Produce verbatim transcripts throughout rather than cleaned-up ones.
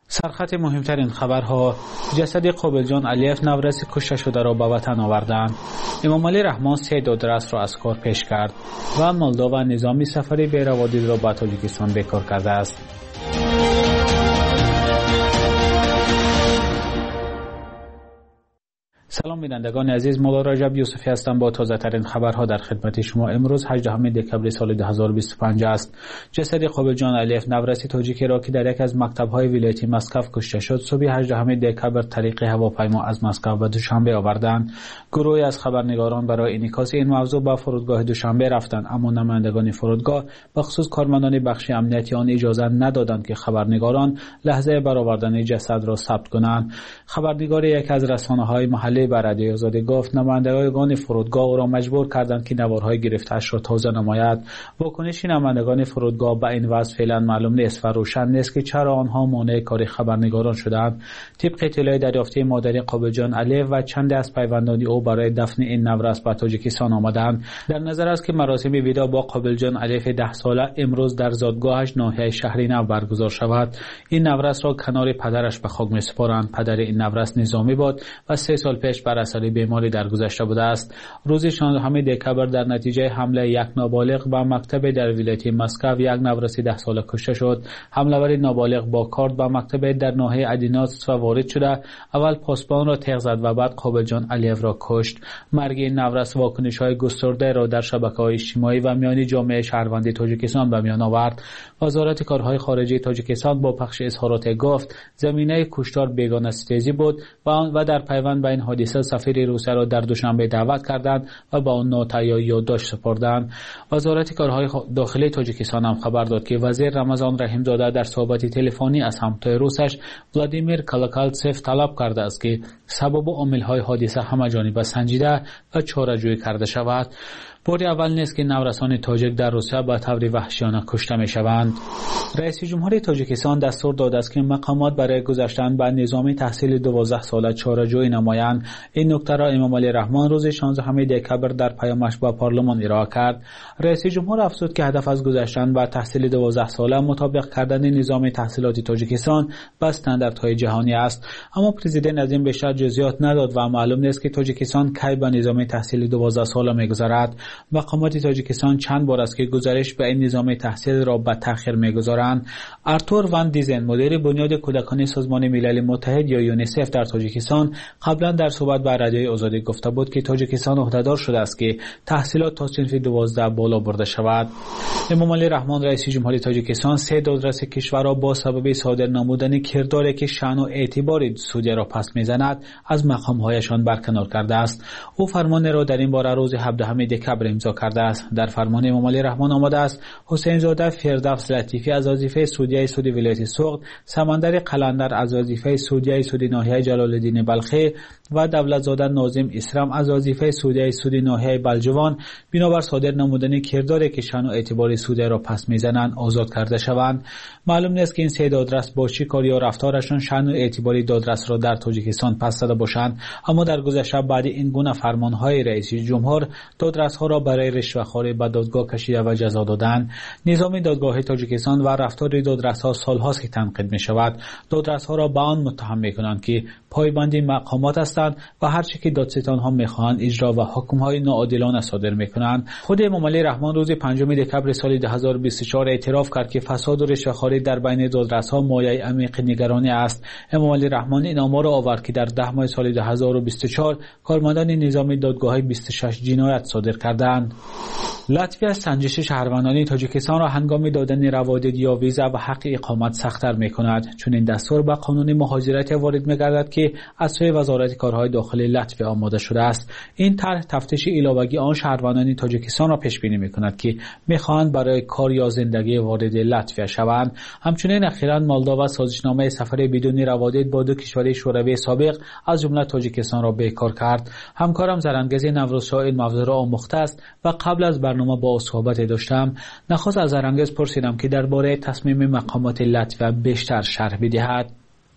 سرخط مهمترین خبرها: جسد قابلجان علیف نورسی کشته شده را به وطن آوردند. امام علی رحمان سه دادرس را از کار پیش کرد و مولداوا نظامی سفری به روادید را به تاجیکستان بیکار کرده است. سلام بینندگان عزیز، مولا رجب یوسفی هستم با تازه ترین خبرها در خدمت شما. امروز هجدهم دکبر سال دو هزار و بیست و پنج است. جسد قابلجان علیف نورسی تاجیکی را که در یک از مکتب‌های ولایت مسکو کشته شد، صبح هجدهم دکبر طریق هواپیما از مسکو به دوشنبه آوردند. گروهی از خبرنگاران برای انعکاس این موضوع به فرودگاه دوشنبه رفتند، اما نمایندگان فرودگاه به خصوص کارمندان بخش امنیتی آن اجازه ندادند که خبرنگاران لحظه برآوردن جسد را ثبت کنند. خبرنگار یک از رسانه‌های محلی به رادیوی آزادی گفت نمایندگان فرودگاه او را مجبور کردند که نوارهای گرفته‌اش را تازه نماید. واکنش نمایندگان فرودگاه به این وضع فعلا معلوم نیست و روشن نیست که چرا آنها مانع کار خبرنگاران شدند. طبق اطلاع دریافتی مادر قابلجان علیف و چند از پیوندان او برای دفن این نورس به تاجیکستان آمدند. در نظر است که مراسم ودا با قابلجان علیف ده ساله امروز در زادگاهش ناحیه شهری نو برگزار شود. این نورس را کنار پدرش به خاک می‌سپارند. پدر این نورس نظامی بود و سه سال پیش بر اثر بیماری درگذشته بوده است. روز شانزدهم دکبر در نتیجه حمله یک نابالغ به مکتب در ولایت مسکو یک نورسی ده ساله کشته شد. حمله‌ور نابالغ با کارد به مکتب در ناحیه ادیناس وارد شده، اول پاسبان را تیغ زد و بعد قابلجان علیف را کشت. مرگ این نورس واکنش‌های گسترده را در شبکه‌های اجتماعی و میان جامعه شهروندی تاجیکستان به میان آورد. وزارت کارهای خارجه تاجیکستان با پخش اظهارات گفت زمینه کشتار بیگانه ستیزی بود و و در پیوند به این حادثه سفیر روسیه را در دوشنبه دعوت کردند و با آن نوت‌های یادداشت سپردند. وزارت کارهای داخلی تاجیکستان هم خبر داد که وزیر رمضان رحیمزاده در صحبت تلفنی از همتای روسش ولادیمیر کالاکالتسف طلب کرده است که سبب و عامل‌های حادثه همه‌جانبه سنجیده و چاره‌جویی کرده شود. بار اول نیست که نورسان تاجیک در روسیه به طور وحشیانه کشته می‌شوند. رئیس جمهوری تاجیکستان دستور داده است که مقامات برای گذشتن به نظام تحصیل دوازده ساله چاره‌جویی نمایند. این نکته را امام علی رحمان روز شانزدهم دکبر در پیامش به پارلمان ارائه کرد. رئیس جمهور افزود که هدف از گذشتن به تحصیل دوازده ساله مطابق کردن نظام تحصیلات تاجیکستان با استانداردهای جهانی است، اما پرزیدنت از این بیشتر جزئیات نداد و معلوم نیست که تاجیکستان کی به نظام تحصیل دوازده ساله می‌گذرد. مقامات تاجیکستان چند بار است که گزارش به این نظام تحصیل را به تأخیر می‌گذارند. آرتور وان دیزن، مدیر بنیاد کودکان سازمان ملل متحد یا یونیسف در تاجیکستان، قبلا در صحبت با رادیوی آزادی گفته بود که تاجیکستان عهده‌دار شده است که تحصیلات تا صنف دوازده بالا برده شود. امام علی رحمان رئیس جمهوری تاجیکستان سه دادرس کشور را با سبب صادر نمودن کرداری که شأن و اعتبار سودی را پس می‌زند از مقام‌هایشان برکنار کرده است. او فرمان را در این باره روز هفدهم دکبر امضا کرده است. در فرمان امام علی رحمان آمده است حسین زاده فردوس لطیفی از وظیفه سودیه سود ولایت سوخت، سمندر قلندر از وظیفه سودیه سود ناحیه جلال الدین بلخی و دولت زاده ناظم اسرم از وظیفه سودیه سود ناحیه بلجوان بنابر صادر نمودن کرداری که شأن و اعتبار سودی را پس میزنند آزاد کرده شوند. معلوم نیست که این سه دادرس با چه کار یا رفتارشان شأن و اعتبار دادرس را در تاجیکستان پس داده باشند، اما در گذشته بعد این گونه فرمانهای رئیس جمهور دادرس ها را برای رشوه‌خواری به دادگاه کشیده و جزا دادند. نظام دادگاه تاجیکستان و رفتار دادرس ها سال‌هاست که تنقید می شود. دادرس ها را به آن متهم می کنند که پایبندی مقامات هستند و هر چی که دادستان ها می خواهند اجرا و حکم های ناعادلانه صادر می کنند. خود امام علی رحمان روز پنجم دکبر سال دو هزار و بیست و چهار اعتراف کرد که فساد و رشوه‌خواری در بین دادرس ها مایه عمیق نگرانی است. امام علی رحمان این آمار را آورد که در ده ماه سال دو هزار و بیست و چهار کارمندان نظام دادگاه بیست و شش جنایت صادر کردند. لاتویا سنجش شهروندان تاجیکستان را هنگام دادن روادید یا ویزا و حق اقامت سخت‌تر می‌کند، چون این دستور به قانون مهاجرت وارد می‌گردد که از سوی وزارت کارهای داخلی لاتویا آماده شده است. این طرح تفتیش علاوه‌ای آن شهروندان تاجیکستان را پیش بینی می‌کند که می‌خواهند برای کار یا زندگی وارد لاتویا شوند. همچنین اخیراً مولداوا سازشنامه سفر بدون روادید با دو کشور شوروی سابق از جمله تاجیکستان را بیکار کرد. همکارم زرانگز نوروزشاه این موضوع را آموخته است و قبل از برنامه با صحبت داشتم. نخست از زرانگز پرسیدم که درباره تصمیم مقامات لاتویا بیشتر شرح بدهد.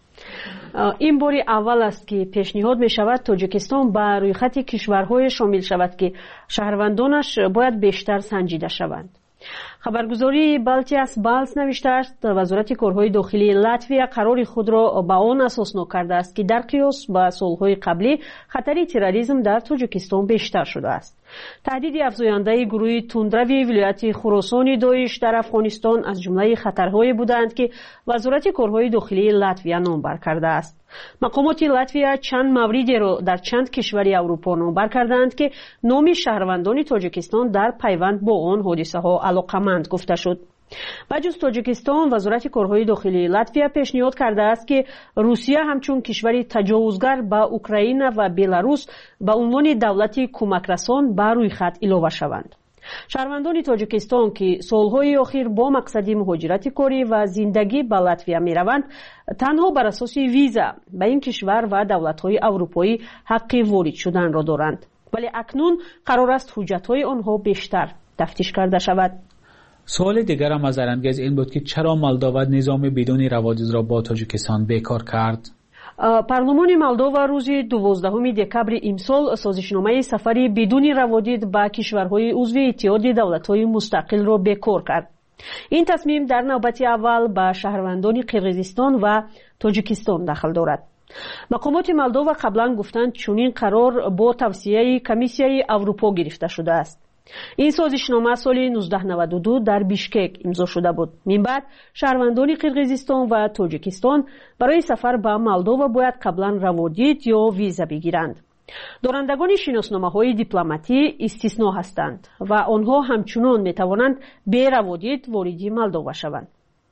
این باری اول است که پیشنهاد می شود تاجیکستان به روی خط کشورهای شامل شود که شهروندانش باید بیشتر سنجیده شوند. خبرگزاری بالتیاس بالز نوشته است وزارت کارهای داخلی لاتویا قرار خود را به آن اساس کرده است که در قیاس با سالهای قبلی خطر تروریسم در تاجیکستان بیشتر شده است. تهدید افزاینده گروه تندروی ولایت خراسان داعش در افغانستان از جمله خطرهایی بودند که وزارت کارهای داخلی لاتویا نامبر کرده است. مقامات لاتویا چند موردی را در چند کشور اروپا نامبر کردند که نام شهروندان تاجیکستان در پیوند با آن حادثه ها علاقمند گفته شد. بجز تاجیکستان وزارت کارهای داخلی لاتویا پیشنهاد کرده است که روسیه همچون کشوری تجاوزگر به اوکراین و بلاروس به عنوان دولتی کمکرسان به روی خط اضافه شوند. شهروندان تاجیکستان که سالهای اخیر با مقصد مهاجرت کاری و زندگی به لاتویا می روند تنها بر اساس ویزا به این کشور و دولت‌های اروپایی حق وارد شدن را دارند، ولی اکنون قرار است حجت‌های آنها بیشتر تفتیش کرده شود. سوال دیگر هم از انگیز این بود که چرا مولداوا نظام بدون روادید را با تاجیکستان بیکار کرد؟ پارلمان مولداوا روز دوازدهم دکبر امسال سازشنامه سفری بدون روادید با کشورهای عضو اتحاد دولت‌های مستقل را بیکار کرد. این تصمیم در نوبت اول به شهروندان قرقیزستان و تاجیکستان دخل دارد. مقامات مولداوا قبلا گفتند چنین قرار با توصیه کمیسیای اروپا گرفته شده است. این سازشنامه سال نوزده نود و دو در بیشکک امضا شده بود. من بعد شهروندان قرقیزستان و تاجیکستان برای سفر به مولداوا باید قبلا روادید یا ویزا بگیرند. دارندگان شناسنامه‌های دیپلماتی استثنا هستند و آنها همچنان میتوانند بی روادید وارد مولداوا شوند.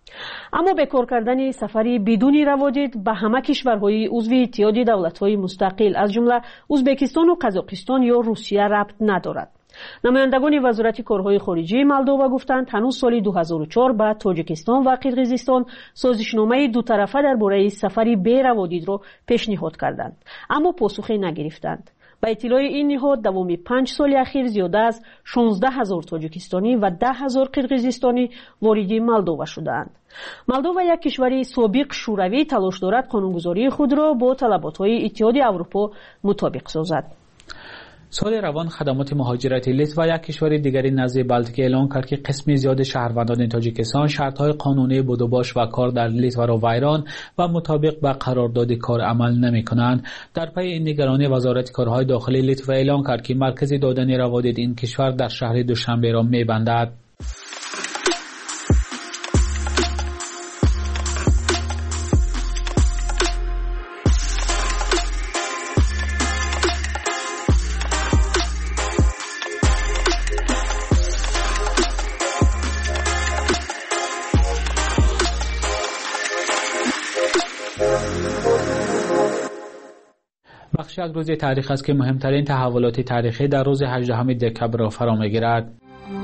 اما بیکار کردن سفری بدون روادید به همه کشورهای عضو اتحاد دولت‌های مستقل از جمله ازبکستان و قزاقستان یا روسیه ربط ندارد. نمایندگان وزارت کارهای خارجه مولداوا گفتند هنوز سال دو هزار و چهار با تاجیکستان و قرقیزستان سازشنامه دو طرفه درباره سفری بی روادید را پیشنهاد کردند، اما پاسخی نگرفتند. با اطلاع این نهاد دوام پنج سال اخیر زیاده از شانزده هزار تاجیکستانی و ده هزار قرقیزستانی وارد مولداوا شدند. مولداوا یک کشور سابق شوروی تلاش دارد قانونگذاری خود را با طلبات‌های اتحاد اروپا مطابق سازد. سال روان خدمات مهاجرتی لیتوا یک کشور دیگری نزد بالتیک اعلام کرد که قسمی زیاد شهروندان تاجیکستان شرط‌های قانونی بود و باش و کار در لیتوا را ویران و مطابق با قرارداد کار عمل نمی‌کنند. در پی این نگرانی وزارت کارهای داخلی لیتوا اعلام کرد که مرکز دادن روادید این کشور در شهر دوشنبه را می‌بندد. بخش یک روز تاریخ است که مهمترین تحولات تاریخی در روز هجدهم دکبر را فرا می‌گیرد.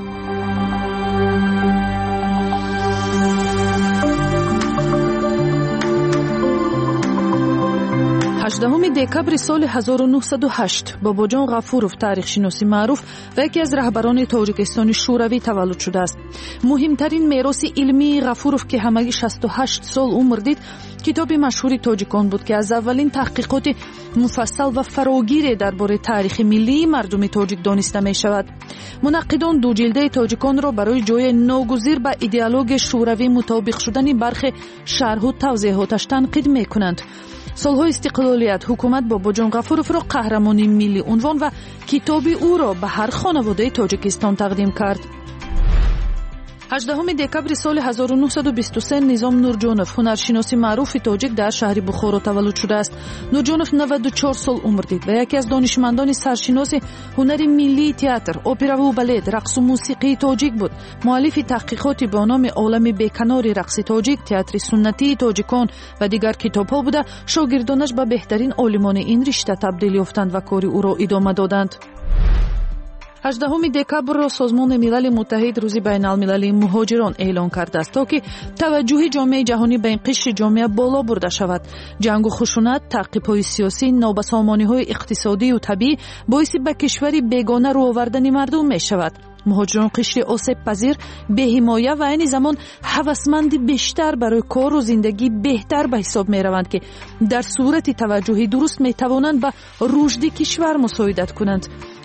هجدهم دکبر سال هزار و نهصد و هشت باباجان غفورов تاریخشناس معروف و یکی از رهبران تاجیکستان شوروی تولد شده است. مهمترین میراث علمی غفورов که همگی شصت و هشت سال عمر دید کتاب مشهور تاجیکان بود که از اولین تحقیقات مفصل و فراگیر درباره تاریخ ملی مردم تاجیک دانسته می شود. منقدان دو جلده تاجیکان را برای جای ناگزیر به ایدئولوژی شوروی مطابق شدن برخی شرح و توضیحاتش تنقید می کنند. سالهای استقلالیت حکومت باباجان غفورов را قهرمان ملی عنوان و کتاب او را به هر خانواده تاجیکستان تقدیم کرد. هجدهم دکبر سال هزار و نهصد و بیست و سه نظام نورجانов هنرشناس معروف تاجیک در شهر بخارا تولد شده است. نورجانов نود و چهار سال عمر دید و یکی از دانشمندان سرشناس هنر ملی تئاتر، اپرا و بالت، رقص و موسیقی تاجیک بود. مؤلف تحقیقاتی با نام عالم بیکنار رقص تاجیک، تئاتر سنتی تاجیکان و دیگر کتاب‌ها بوده. شاگردانش به بهترین عالمان این رشته تبدیل یافتند و کار او را ادامه دادند. هجدهم دکبر را سازمان ملل متحد روز بین المللی مهاجران اعلان کرده است تا که توجه جامعه جهانی به این قشر جامعه بالا برده شود. جنگ و خشونت، تعقیب‌های سیاسی، نابسامانی‌های اقتصادی و طبیعی باعث به کشوری بیگانه رو آوردن مردم می شود. مهاجران قشر آسیب پذیر، به حمایه و این زمان هوسمند بیشتر برای کار و زندگی بهتر به حساب می روند که در صورت توجه درست می توانند به رشد کشور مساعدت کنند.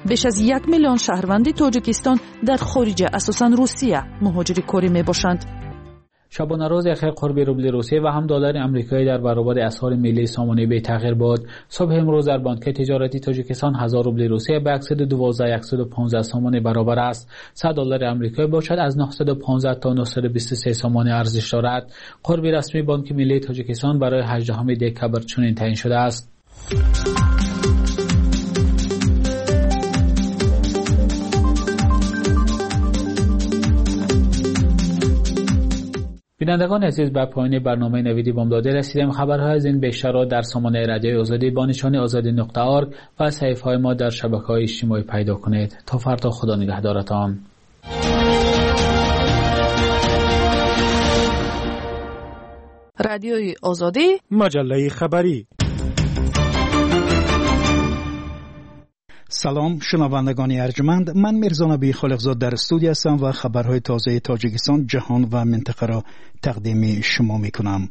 بیش از یک میلیون شهروند تاجیکستان در خارج اساساً روسیه مهاجر کاری میباشند. شبانه روز اخیر قرب روبل روسیه و هم دلار آمریکایی در برابر اسعار ملی سامانه بی تغییر بود. صبح امروز در بانک تجارتی تاجیکستان هزار روبل روسیه به صد و دوازده هزار و صد و پانزده سامانه برابر است. صد دلار آمریکایی باشد از نهصد و پانزده تا نهصد و بیست و سه سامانه ارزش دارد. قرب رسمی بانک ملی تاجیکستان برای هجدهم دکبر چنین تعیین شده است. بینندگان عزیز، به پایان برنامه نویدی بامداده رسیدیم. خبرهای از این بیشتر را در سامانه رادیوی آزادی با نشانی آزادی نقطه آرگ و صفحه‌های ما در شبکه‌های اجتماعی پیدا کنید. تا فردا، خدا نگهدارتان. رادیوی آزادی، مجله خبری. سلام شنوندگان ارجمند، من میرزا نبی خالقزاد در استودیو هستم و خبرهای تازه تاجیکستان، جهان و منطقه را تقدیم شما میکنم.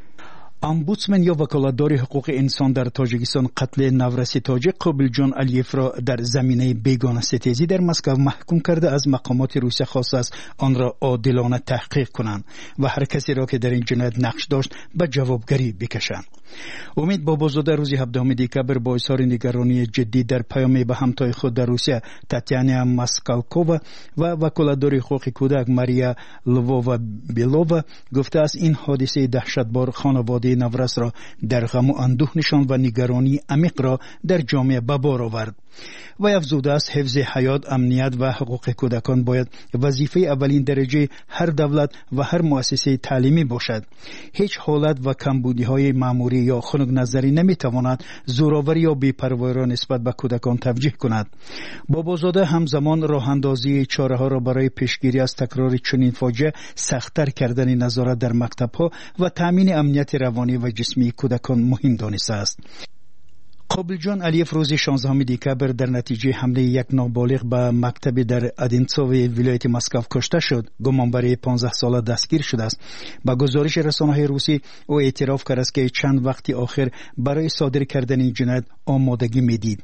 امبودسمن یا وکالتدار حقوق انسان در تاجیکستان قتل نورسی تاجیک قابلجان علیف را در زمینه بیگانه ستیزی در مسکو محکوم کرده از مقامات روسیه خواسته است آن را عادلانه تحقیق کنند و هر کسی را که در این جنایت نقش داشت به جوابگری بکشند. امید بابازاده روز هفدهم دکبر با اظهار نگرانی جدی در پیامی به همتای خود در روسیه تاتیانا ماسکالکووا و وکالتدار حقوق کودک ماریا لوووا بیلووا گفته است این حادثه دهشتبار خانواده نورس را در غم و اندوه نشاند و نگرانی عمیق را در جامعه به بار آورد. و افزوده است حفظ حیات، امنیت و حقوق کودکان باید وظیفه اولین درجه هر دولت و هر مؤسسه تعلیمی باشد. هیچ حالت و کمبودی های مأموری یا خنک نظری نمیتواند زوراوری یا بی‌پروایی را نسبت به کودکان توجیه کند. بابازاده همزمان راه اندازی چاره ها را برای پیشگیری از تکرار چنین فاجعه سخت‌تر کردن نظارت در مکتب ها و تامین امنیت روانی و جسمی کودکان مهم دانسته است. قابلجان علیف روز شانزدهم دکبر در نتیجه حمله یک نابالغ به مکتب در ادینسوو ولایت مسکو کشته شد. گمانبر پانزده ساله دستگیر شده است. با گزارش رسانه‌های روسی او اعتراف کرد است که چند وقتی آخر برای صادر کردن این جنایت آمادگی میدید.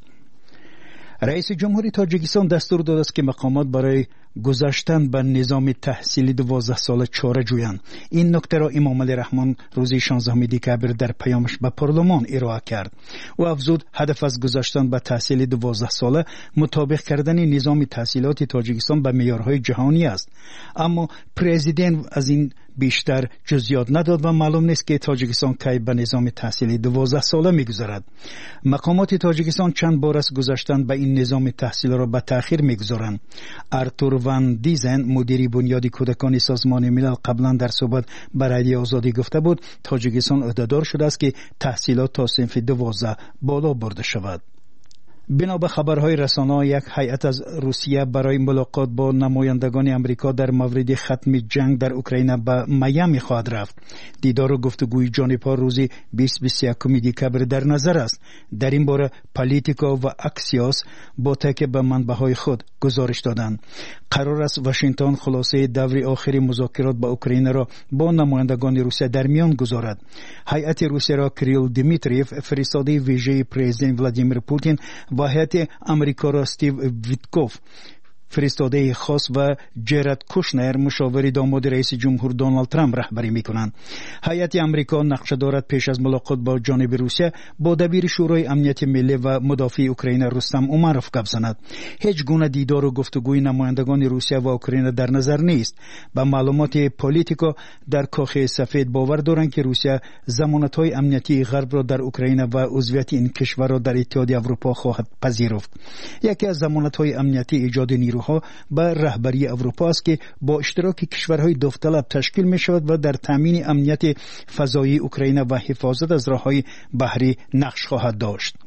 رئیس جمهوری تاجیکستان دستور داده است که مقامات برای گذشتن به نظام تحصیلی دوازده ساله چاره جویند. این نکته را امام علی رحمان روز شانزدهم دکبر در پیامش به پارلمان ارائه کرد. او افزود هدف از گذشتن به تحصیل دوازده ساله مطابق کردن نظام تحصیلات تاجیکستان به معیارهای جهانی است. اما پرزیدنت از این بیشتر جزئیات نداد و معلوم نیست که تاجیکستان کی به نظام تحصیلی دوازده ساله میگذارد. مقامات تاجیکستان چند بار از گذشتن به این نظام تحصیل را به تأخیر میگذارند. ارتور وان دیزن مدیر بنیادی کودکان سازمان ملل قبلا در صحبت با رادیو آزادی گفته بود تاجیکستان عهدهدار شده است که تحصیلات تا صنف دوازده بالا برده شود. بنا به خبرهای رسانه‌ها یک هیئت از روسیه برای ملاقات با نمایندگان امریکا در مورد ختم جنگ در اوکراین به میامی خواهد رفت. دیدار و گفتگوی جانبها روز بیست و بیست و یک دکبر در نظر است. در این باره پالیتیکا و اکسیوس با تکیه به منبع‌های خود گزارش دادند. قرار است واشنگتن خلاصه دور آخری مذاکرات با اوکراین را با نمایندگان روسیه در میان گذارد. هیئت روسیه را کریل دیمیتریف فرستاده ویژه پرزیدنت ولادیمیر پوتین و هیئت امریکا را استیو ویتکوف فرستاده خاص و جرد کوشنر مشاور داماد رئیس جمهور دونالد ترامپ رهبری میکنند. هیئت امریکا نقشه دارد پیش از ملاقات با جانب روسیه با دبیر شورای امنیت ملی و مدافع اوکراین رستم اومروف گپ زند. هیچ گونه دیدار و گفتگوی نمایندگان روسیه و اوکراین در نظر نیست. با معلومات پالیتیکا در کاخ سفید باور دارند که روسیه ضمانت‌های امنیتی غرب را در اوکراین و عضویت این کشور را در اتحادیه اروپا خواهد پذیرفت. یکی از ضمانت‌های امنیتی ایجاد نیروها به رهبری اروپا است که با اشتراک کشورهای داوطلب تشکیل می شود و در تامین امنیت فضایی اوکراین و حفاظت از راههای بحری نقش خواهد داشت.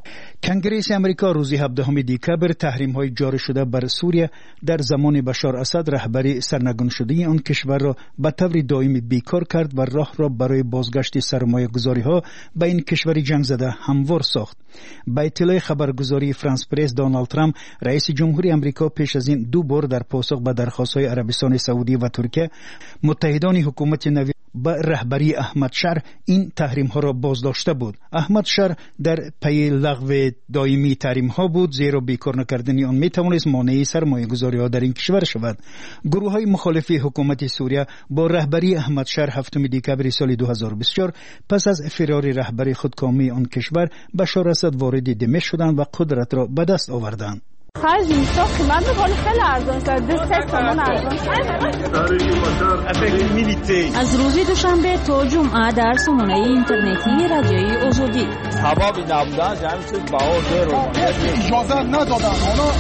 کنگره امریکا روز هفدهم دکبر تحریم‌های جاری شده بر سوریه در زمان بشار اسد رهبری سرنگون شده آن کشور را به طور دائمی بیکار کرد و راه را برای بازگشت سرمایه‌گذاری‌ها به این کشور جنگ زده هموار ساخت. با اطلاع خبرگزاری فرانس پرس دونالد ترامپ رئیس جمهوری امریکا پیش از این دو بار در پاسخ به درخواست‌های عربستان سعودی و ترکیه متحدان حکومت نوی با رهبری احمد شر این تحریم ها را بازداشته بود. احمد شر در پی لغو دائمی تحریم ها بود، زیرا بیکار نکردن آن می توانست مانع سرمایه گذاری ها در این کشور شود. گروه های مخالف حکومت سوریه با رهبری احمد شر هفتم دکبر سال دو هزار و بیست و چهار پس از فرار رهبر خودکامی آن کشور بشار اسد وارد دمشق شدند و قدرت را به دست آوردند. خرج میسا قیمت بخوری خیلی ارزان شد. دو سه تومن ارزان شد. از روز دوشنبه تا جمعه در سامانه اینترنتی رادیوی آزادی ثوابی نبودن جمع شد بها رو اجازه ندادن.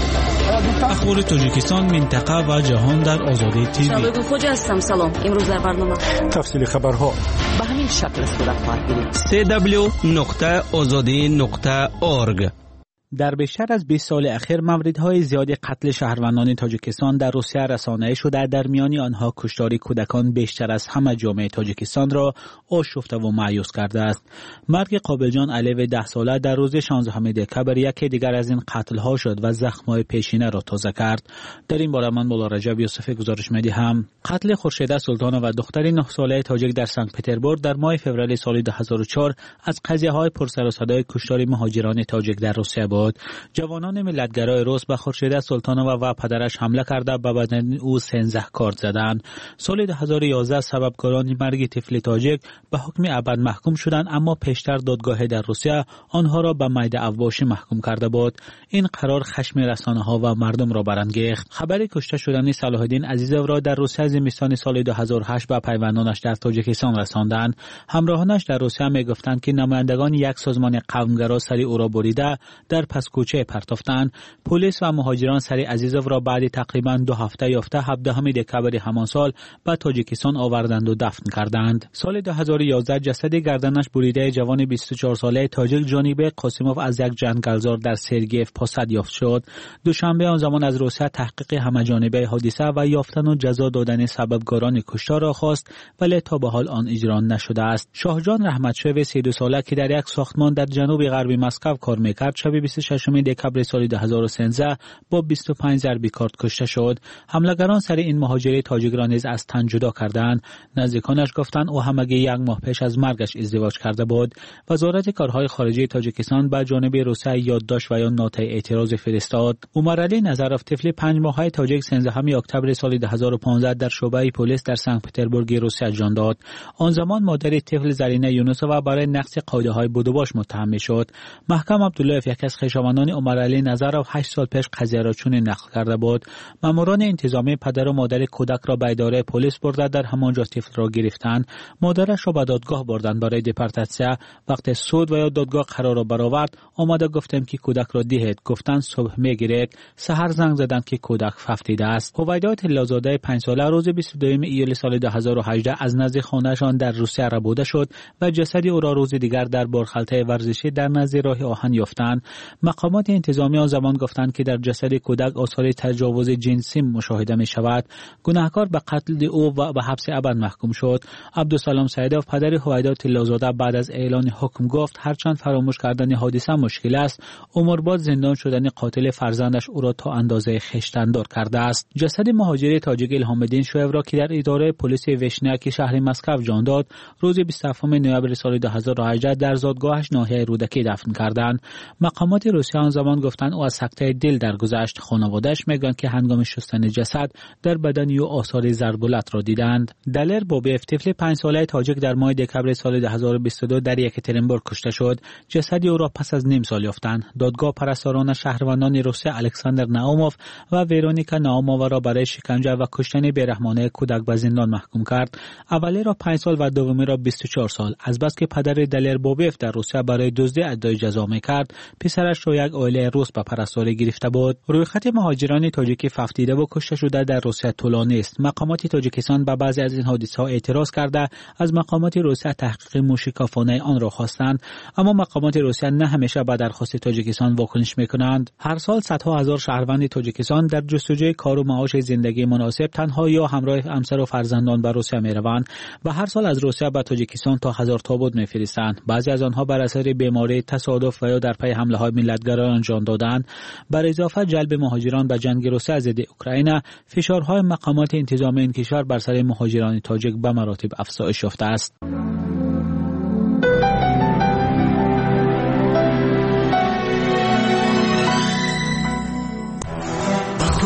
اخبار تاجیکستان، منطقه و جهان در آزادی تیوی. شبگو خوجا هستم. سلام. امروز در برنامه تفصیل خبرها به همین شکل صورت خواهد گرفت. سی دبلیو نقطه آزادی نقطه اورگ. در بیشتر از بیست سال اخیر موردهای زیادی قتل شهروندان تاجیکستان در روسیه رسانه‌ای شده، در میان آنها کشتار کودکان بیشتر از همه جامعه تاجیکستان را آشفته و مایوس کرده است. مرگ قابلجان علیو ده ساله در روز شانزدهم دکبر یکی دیگر از این قتل‌ها شد و زخم‌های پیشینه را تازه کرد. در این باره من مولا رجب یوسفی گزارش می‌دهم. قتل خورشیده سلطانه و دختری نه ساله تاجیک در سنت پترزبورگ در ماه فوریه سال دو هزار و چهار از قضیه‌های پرسر و صدای کشتار مهاجران تاجیک در روسیه بود. جوانان ملتگرای روس به خورشیده سلطانه و پدرش حمله کرده به بدن او سنزه کارت زدند. سال دو هزار و یازده سببکاران مرگ طفل تاجیک به حکم ابد محکوم شدند، اما پیشتر دادگاه در روسیه آنها را به مید اواشی محکوم کرده بود. این قرار خشم رسانه‌ها و مردم را برانگیخت. خبر کشته شدن صلاح الدین عزیزوف را در روسیه زمستان سال دو هزار و هشت به پیوندانش در تاجیکستان رساندند. همراهانش در روسیه میگفتند که نمایندگان یک سازمان قومگرا سری او را بریده در پس کوچه پرتافتند. پلیس و مهاجران سری عزیزوف را بعد تقریبا دو هفته یافته هفدهم دکبر همان سال به تاجیکستان آوردند و دفن کردند. سال دو هزار و یازده جسد گردنش بریده جوان بیست و چهار ساله تاجیک جانیبه قاسیموف از یک جنگلزار در سرگیف پاسد یافت شد. دوشنبه آن زمان از روسیه تحقیق همه‌جانبه حادثه و یافتن و جزا دادن سببکاران کشتار را خواست، ولی تا به حال آن اجرا نشده است. شاهجان رحمتشوی سی و دو ساله که در یک ساختمان در جنوب غربی مسکو کار میکرد، شب بیست و ششم دکبر سال دو هزار و سیزده با بیست و پنج ضربه کارت کشته شد. حملگران سر این مهاجر تاجیک را نیز از تن جدا کردند. نزدیکانش گفتند او همگی یک ماه پیش از مرگش ازدواج کرده بود. وزارت کارهای خارجه تاجیکستان به جانب روسیه یادداشت و یا نوت اعتراض فرستاد. عمرعلی نظرف طفل پنج ماهه تاجیک سیزدهم اکتبر سال دو هزار و پانزده در شعبه پلیس در سنت پترزبورگ روسیه جان داد. آن زمان مادر طفل زرینه یونسووا برای نقض قاعده‌های بودوباش متهم شد. محکم عبدالله یکی از خویشاوندان عمرعلی نظرف هشت سال پیش قضیه را چنین نقل کرده بود. ماموران انتظامی پدر و مادر کودک را به اداره پلیس برده در همانجا طفل را گرفتند. مادرش را به دادگاه بردند برای دپورتاسیون. وقتی سود و یا دادگاه قرار را برآورد، آمده گفتم که کودک را دهید. گفتند صبح میگیرید. سحر زنگ زدند که کودک ففتیده است. هویدا طلازاده پنج ساله روز بیست و دوم ایول سال دو هزار و هجده از نزد خانه‌شان در روسیه ربوده شد و جسد او را روز دیگر در بارخلطه ورزشی در نزد راه آهن یافتند. مقامات انتظامی آن زمان گفتند که در جسد کودک آثار تجاوز جنسی مشاهده می شود. گناهکار به قتل او و به حبس ابد محکوم شد. عبدالسلام سیدوف پدر هویدا طلازاده بعد از اعلان حکم گفت هرچند فراموش کردن حادثه مشکل است، عمرباد زندان شدن قاتل فرزندش او را تا اندازه خشتندار کرده است. جسد مهاجر تاجیک الهام الدین شویف را که در اداره پلیس وشنیاک شهر مسکو جان داد، روز بیست و هفتم نوامبر سال دو هزار و هجده در زادگاهش ناحیه رودکی دفن کردند. مقامات روسیه آن زمان گفتند او از سکته دل درگذشت. خانواده‌اش میگن که هنگام شستن جسد در بدن او آثار ضربالت را دیدند. دلر بوبیف طفل پنج ساله تاجیک در ماه دکبر سال دو هزار و بیست و دو در یکاترینبورگ کشته شد. جسد او را پس از نیم سال یافتند. دادگاه پرستاران شهروندان روسیه الکساندر ناوموف و ورونیکا ناومووا را برای شکنجه و کشتن بیرحمانه کودک به زندان محکوم کرد. اولی را پنج سال و دومی را بیست و چهار سال. از بس که پدر دلر بوبیف در روسیه برای دزدی ادعای جزا میکرد، پسرش را یک عائله روس به پرستاری گرفته بود. روی خط مهاجران تاجیکی ففتیده و کشته شده در روسیه طولانی است. مقامات تاجیکستان به بعضی از این حادثه‌ها اعتراض کرده از مقامات روسیه تحقیق موشکافانه آن را خواستند، اما مقامات روسیه نه همیشه به درخواست تاجیکستان واکنش میکنند. هر سال صدها هزار شهروند تاجیکستان در جستجوی کار و معاش زندگی مناسب تنها یا همراه همسر و فرزندان به روسیه میروند و هر سال از روسیه به تاجیکستان تا هزار تابوت میفرستند. بعضی از آنها بر اثر بیماری، تصادف و یا در پی حمله های ملتگرایان جان دادند. بر اضافه جلب مهاجران به جنگ روسیه ضد اوکراین، فشارهای مقامات انتظامی این کشور بر سر مهاجران تاجیک به مراتب افزایش یافته است.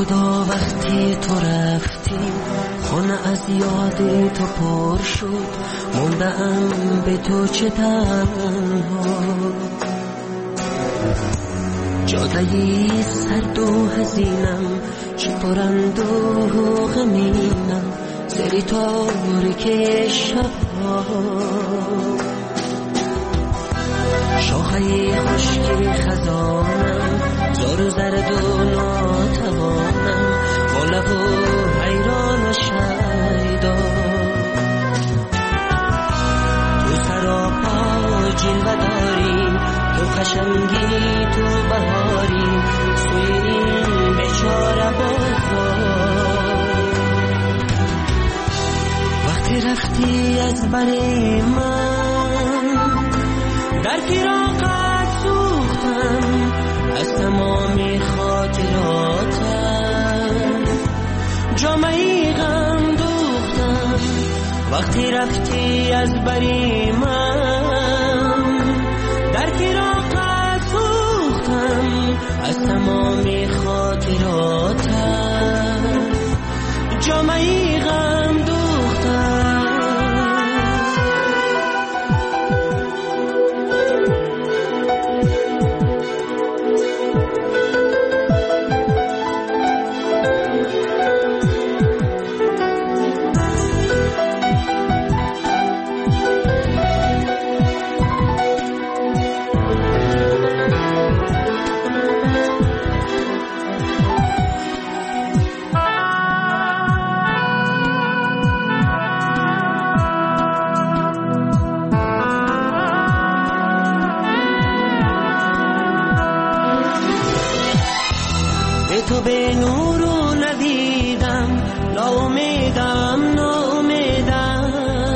خدا وقتی تو رفتی خونه از یاد تو پر شد، موندم به تو چه تنها. جادهی سرد و حزینم، چه پرند و غمینم، سری تاریک شبها. شاخه خشکی خزانم، زار و زرد و ناتوانم، با لب و حیران و شیدا. تو سراپا جلوه داری، تو خشمگی تو بهاری، سوی این بیچاره بازار. وقتی رفتی از بری من، در فراقت سوختم از تمام خاطراتم، جامعی غم دوختم. وقتی رفتی از بری من، در فراقت سوختم از تمام خاطراتم، جامعی غم دوختم. تو به نور و ندیدم، ناامیدم ناامیدم،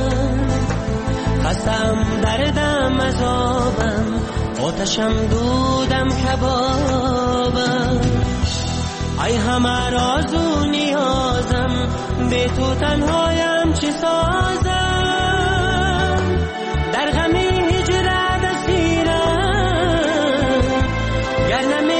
خستم دردم عذابم، آتشم دودم کبابم. ای همه راز و نیازم، به تو تنهایم چه سازم، در غم هجرت اسیرم، گر نمی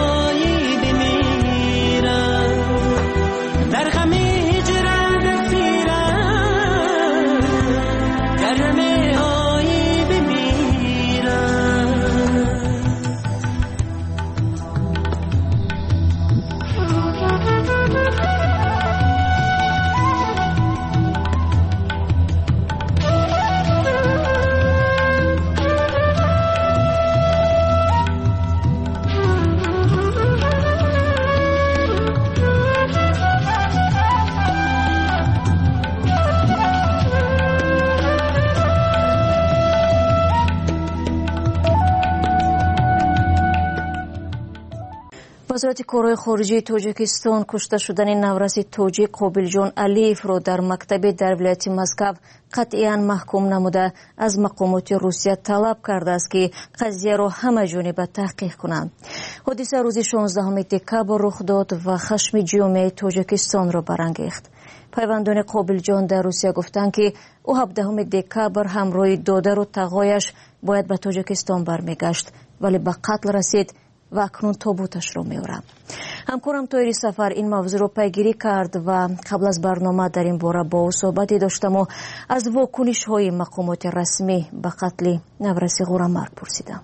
وزارت کارهای خارجه تاجیکستان کشته شدن نورسی تاجیک قابلجان علیف را در مکتب در ولایت مسکو قطعاً محکوم نموده از مقامات روسیه طلب کرده است که قضیه را همه جانبه تحقیق کنند. حادثه روز شانزدهم دکبر رخ داد و خشم جامعه تاجیکستان را برانگیخت. پیوندان قابلجان در روسیه گفتند که او هفدهم دکبر همراه دادر و تقایش باید به تاجیکستان برمیگشت، ولی به قتل رسید و اکنون تابوتش را می‌آورد. همکارم طاهری سفر این موضوع را پیگیری کرد و قبل از برنامه در این باره با او صحبتی داشتم و از واکنش‌های مقامات رسمی به قتل نورسی غورامرگ پرسیدم.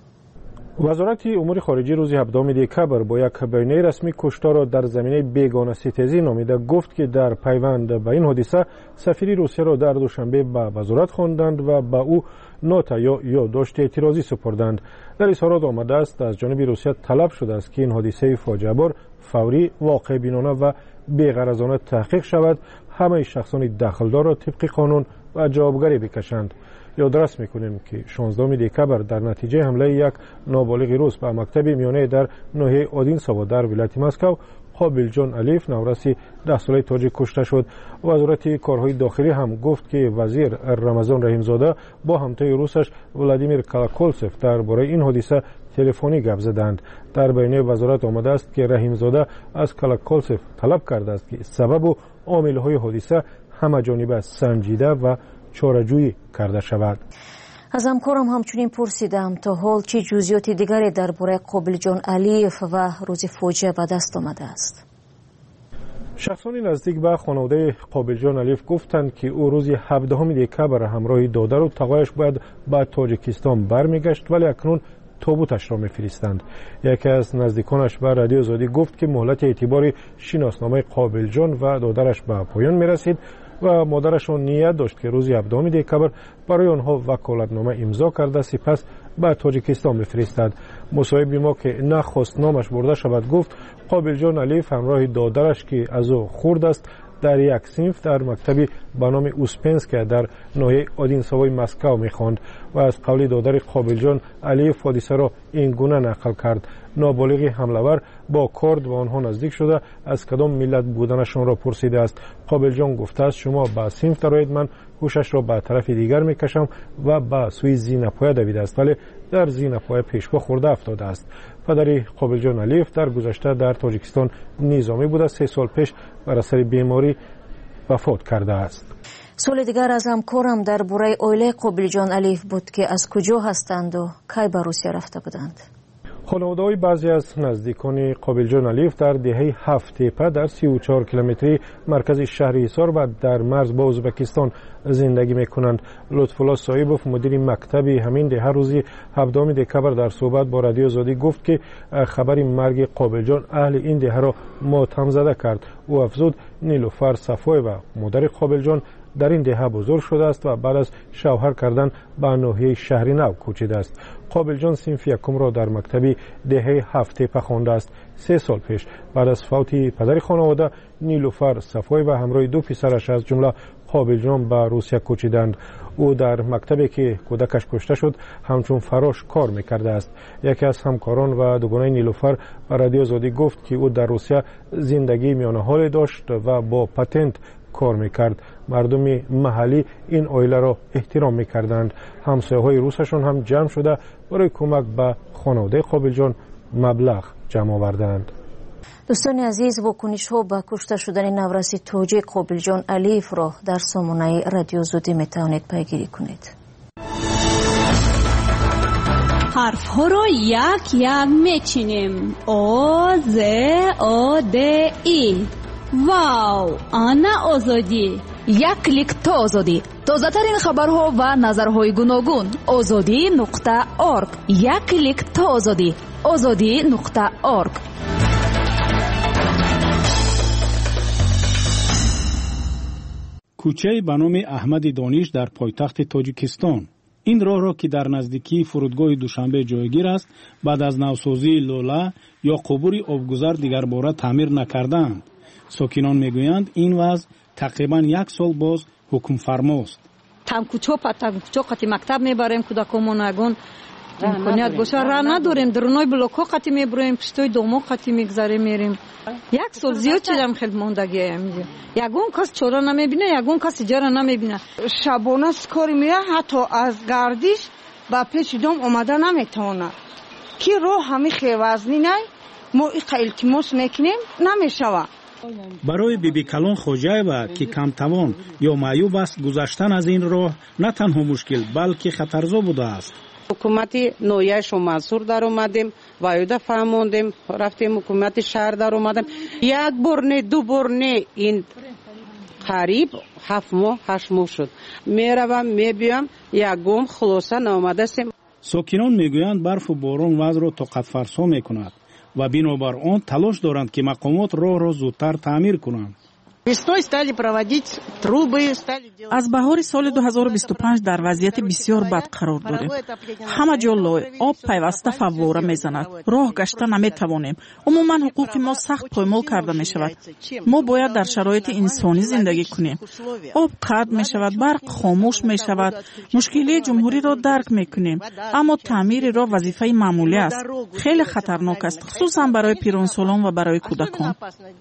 وزارت امور خارجه روز هفدهم دکبر با یک بیانیه رسمی کشتار را در زمینه بیگانه ستیزی نامیده گفت که در پیوند به این حادثه سفیر روسیه را در دوشنبه به وزارت خواندند و به او نوت یا یادداشت اعتراضی سپردند. در اظهارات آمده است از جانب روسیه طلب شده است که این حادثه فاجعه بار فوری، واقع بینانه و بی‌غرضانه تحقیق شود، همه شخصان دخلدار را طبق قانون و جوابگری بکشند. یادداشت میکنیم که شانزدهم دکبر در نتیجه حمله یک نابالغ روس به مکتب میانه در ناحیه آدینساوا در ولایت مسکو قابلجان علیف نورسی ده ساله تاجیک کشته شد. وزارت کارهای داخلی هم گفت که وزیر رمضان رحیمزاده با همتای روسش ولادیمیر کالاکولسف درباره این حادثه تلفنی گپ زدند. در بیانیه وزارت آمده است که رحیمزاده از کالاکولسف طلب کرده است که سبب و عامل‌های حادثه همه جانبه سنجیده و چاره‌جویی کرده شود. از همکارم همچنین پرسیدم تا حال چه جزئیات دیگری درباره قابلجان علیف و روز فاجعه به دست آمده است. شخصانی نزدیک به خانواده قابل جان علیف گفتند که او روز هفدهم دکبر همراه دادر و تقایش باید به تاجیکستان برمیگشت، ولی اکنون تابوتش را میفرستند. یکی از نزدیکانش به رادیو آزادی گفت که مهلت اعتبار شناسنامه قابل جان و دادرش به پایان میرسید و مادرشان نیت داشت که روز هفدهم دکبر برای آنها وکالتنامه امضا کرده سپس به تاجیکستان بفرستد. مصاحب ما که نخواست نامش برده شود گفت قابل جان علیف همراه دادرش که از او خرد است در یک صنف در مکتبی به نام اوسپنسک در ناحیه آدینسوای مسکو میخواند و از قول دادر قابل جان علیف حادثه را این گونه نقل کرد. نابالغ حمله‌ور با کارد و آنها نزدیک شده از کدام ملت بودنشان را پرسیده است. قابل جان گفته است شما به صنف درآیید، من هوشش را به طرف دیگر میکشم و به سوی زینه‌پایه دویده است، ولی در زینه‌پایه پیشوا خورده افتاده است. پدر قابل جان علیف در گذشته در تاجیکستان نظامی بوده، سه سال پیش بر اثر بیماری وفات کرده است. سوال دیگر از همکارم در باره اویله قابل جان علیف بود که از کجا هستند و کی به روسیه رفته بودند. خانواده‌های بعضی از نزدیکان قابل جان علیف در دهه هفت تپه در سی و چهار کیلومتری مرکز شهر حصار و در مرز با ازبکستان زندگی میکنند. لطفالله صاحبوف مدیر مکتبی همین دهه روزی هفدهم دکبر در صحبت با رادیو آزادی گفت که خبر مرگ قابل جان اهل این دهه را ماتم زده کرد. او افزود نیلوفر صفای و مادر قابل جان در این دهه بزرگ شده است و بعد از شوهر کردن به ناحیه شهر نو کوچیده است. قابل جان صنف یکم را در مکتبی دهه هفت تپه خوانده است. سه سال پیش بعد از فوت پدر خانواده نیلوفر صفای و همراه دو پسرش از جمله قابل جان به روسیه کوچیدند. او در مکتبی که کودکش کشته شد همچون فراش کار میکرده است. یکی از همکاران و دوگانه نیلوفر به رادیو آزادی گفت که او در روسیه زندگی میانه حال داشت و با پتنت کار میکرد. مردم محلی این عائله را احترام میکردند. همسایه‌های روسشون هم جمع شده برای کمک به خانواده قابل جان مبلغ جمع آوردند. دوستان عزیز، واکنش ها به کشته شدن نورسی تاجیک قابل جان علیف را در سامانه رادیو آزادی میتوانید پیگیری کنید. حرف ها را یک یک میچینیم. آ ز آ د ای. واو، آنا آزادی. یک کلیک تا آزادی. تازه ترین خبرها و نظرهای گوناگون. آزادی نقطه آرگ. یک کلیک تا آزادی. آزادی نقطه آرگ. کوچه به نام احمد دانش در پایتخت تاجیکستان. این راه را که در نزدیکی فرودگاه دوشنبه جایگیر است بعد از نوسازی لولا یا قبور آبگذر دیگر باره تعمیر نکردند. ساکنان میگویند این وضع تقریبا یک سال باز حکم فرماست. تمکوچو پتمکوچو قتی مکتب میبریم کودکامون اگون امکانیت باشه راه نداریم، درونای بلوکو قتی میبریم، پشتوی دومو قتی میگذاریم میریم. یک سال زیاد چیدم خیلی موندگی اینجا. یگون کس چورا نمیبینه، یگون کس جارا نمیبینه. شبانه کاری میره، حتی از گردش با پیچ دوم اومده نمیتونه. کی رو همه خیوزنی نه ما این التماس میکنیم نمیشوه. برای بیبی کلان خوجایبه که کم توان یا معیوب است گذشتن از این راه نه تنها مشکل بلکه خطرزا بوده است. حکومت نویش و منصور در اومدیم وایده فهموندیم، رفتیم حکومت شهر در اومدیم، یک بار نه دو بار نه این قریب هفت ماه هشت ماه شد میروم میبیم یکم خلاصه نامده سیم. ساکنان میگویند برف و باران وضع را طاقت فرسا میکند و بنابر آن تلاش دارند که مقامات راه را زودتر تعمیر کنند. از بهار سال دو هزار و بیست و پنج در وضعیت بسیار بد قرار داریم. همه جا لای آب پیوسته فواره میزند. راه گشته نمیتوانیم. عموما حقوق ما سخت پایمال کرده می شود. ما باید در شرایط انسانی زندگی کنیم. آب قطع می شود، برق خاموش می شود. مشکلی جمهوری را درک می کنیم، اما تعمیر راه وظیفه معمولی است. خیلی خطرناک است، خصوصا برای پیرانسالان و برای کودکان.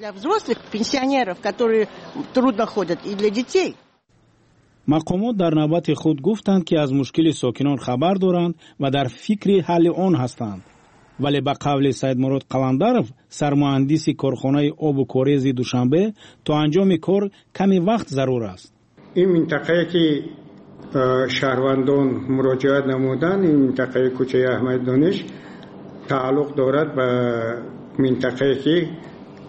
трудно ходят и для детей. مقامات در نوبت خود گفتند که از مشکل ساکنان خبر دارند و در فکر حل آن هستند. ولی به قول سید مراد قلندرов سرمهندس کارخانه آب و کاریز دوشنبه تا انجام کار کمی وقت ضرور است. این منطقه که شهروندان مراجعت نمودند، این منطقه کوچه احمد دانش تعلق دارد به منطقه که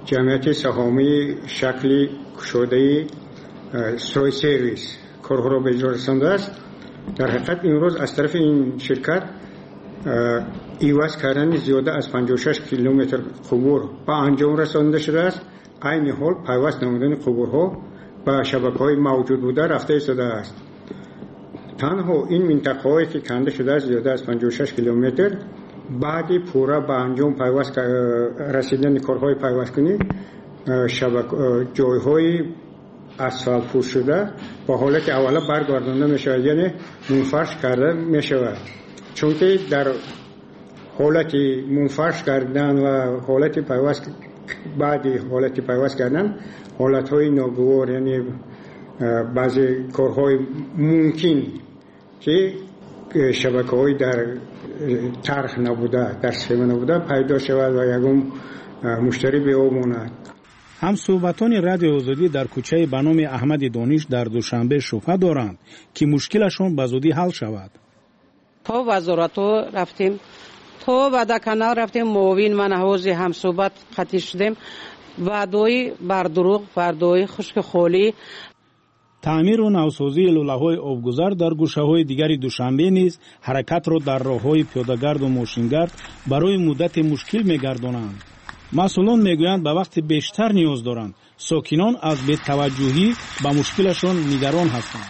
جمعیت سهامی شکلی کشوده سروی سرویس کارها را به اجرا رسانده است. در حقیقت امروز از طرف این شرکت ایواز کردن زیاده از پنجاه و شش کیلومتر قبور به انجام رسانده شده است. عین حال پیوست نمودن قبورها به شبکه‌های موجود بوده رفته ایستاده است. تنها این منطقه هایی که کنده شده است زیاده از پنجاه و شش کیلومتر بعدی پورا به انجام پیوست رسیدن کارهای پیوست کنی شبکه جایهای اسفالت پوش شده با حالت اولا برگردانده می شود، یعنی منفرش کرده می شود. چون که در حالت منفرش کردن و حالت پیوست بعدی حالت پیوست کردن حالت های ناگوار، یعنی بعضی کارهای ممکن که شبکه های در طرح نبوده در سخیمه نبوده پیدا شود و یکم مشتری به او ماند. هم صحبتان رادیو آزادی در کوچه به نام احمد دانش در دوشنبه شوفه دارند که مشکلشون به زودی حل شود. تا وزارت رفتیم، تا بدکنه رفتیم، معاون و نهوز هم صحبت خطی شدیم و دوی بردروغ و دوی خشک خالی. تعمیر و نوسازی لوله‌های آبگذر در گوشه‌های دیگر دوشنبه نیز حرکت را در راه‌های پیاده‌گرد و ماشین‌گرد برای مدت مشکل می‌گردانند. مسئولان میگویند به وقت بیشتر نیاز دارند. ساکنان از بی‌توجهی به مشکلشان نگران هستند.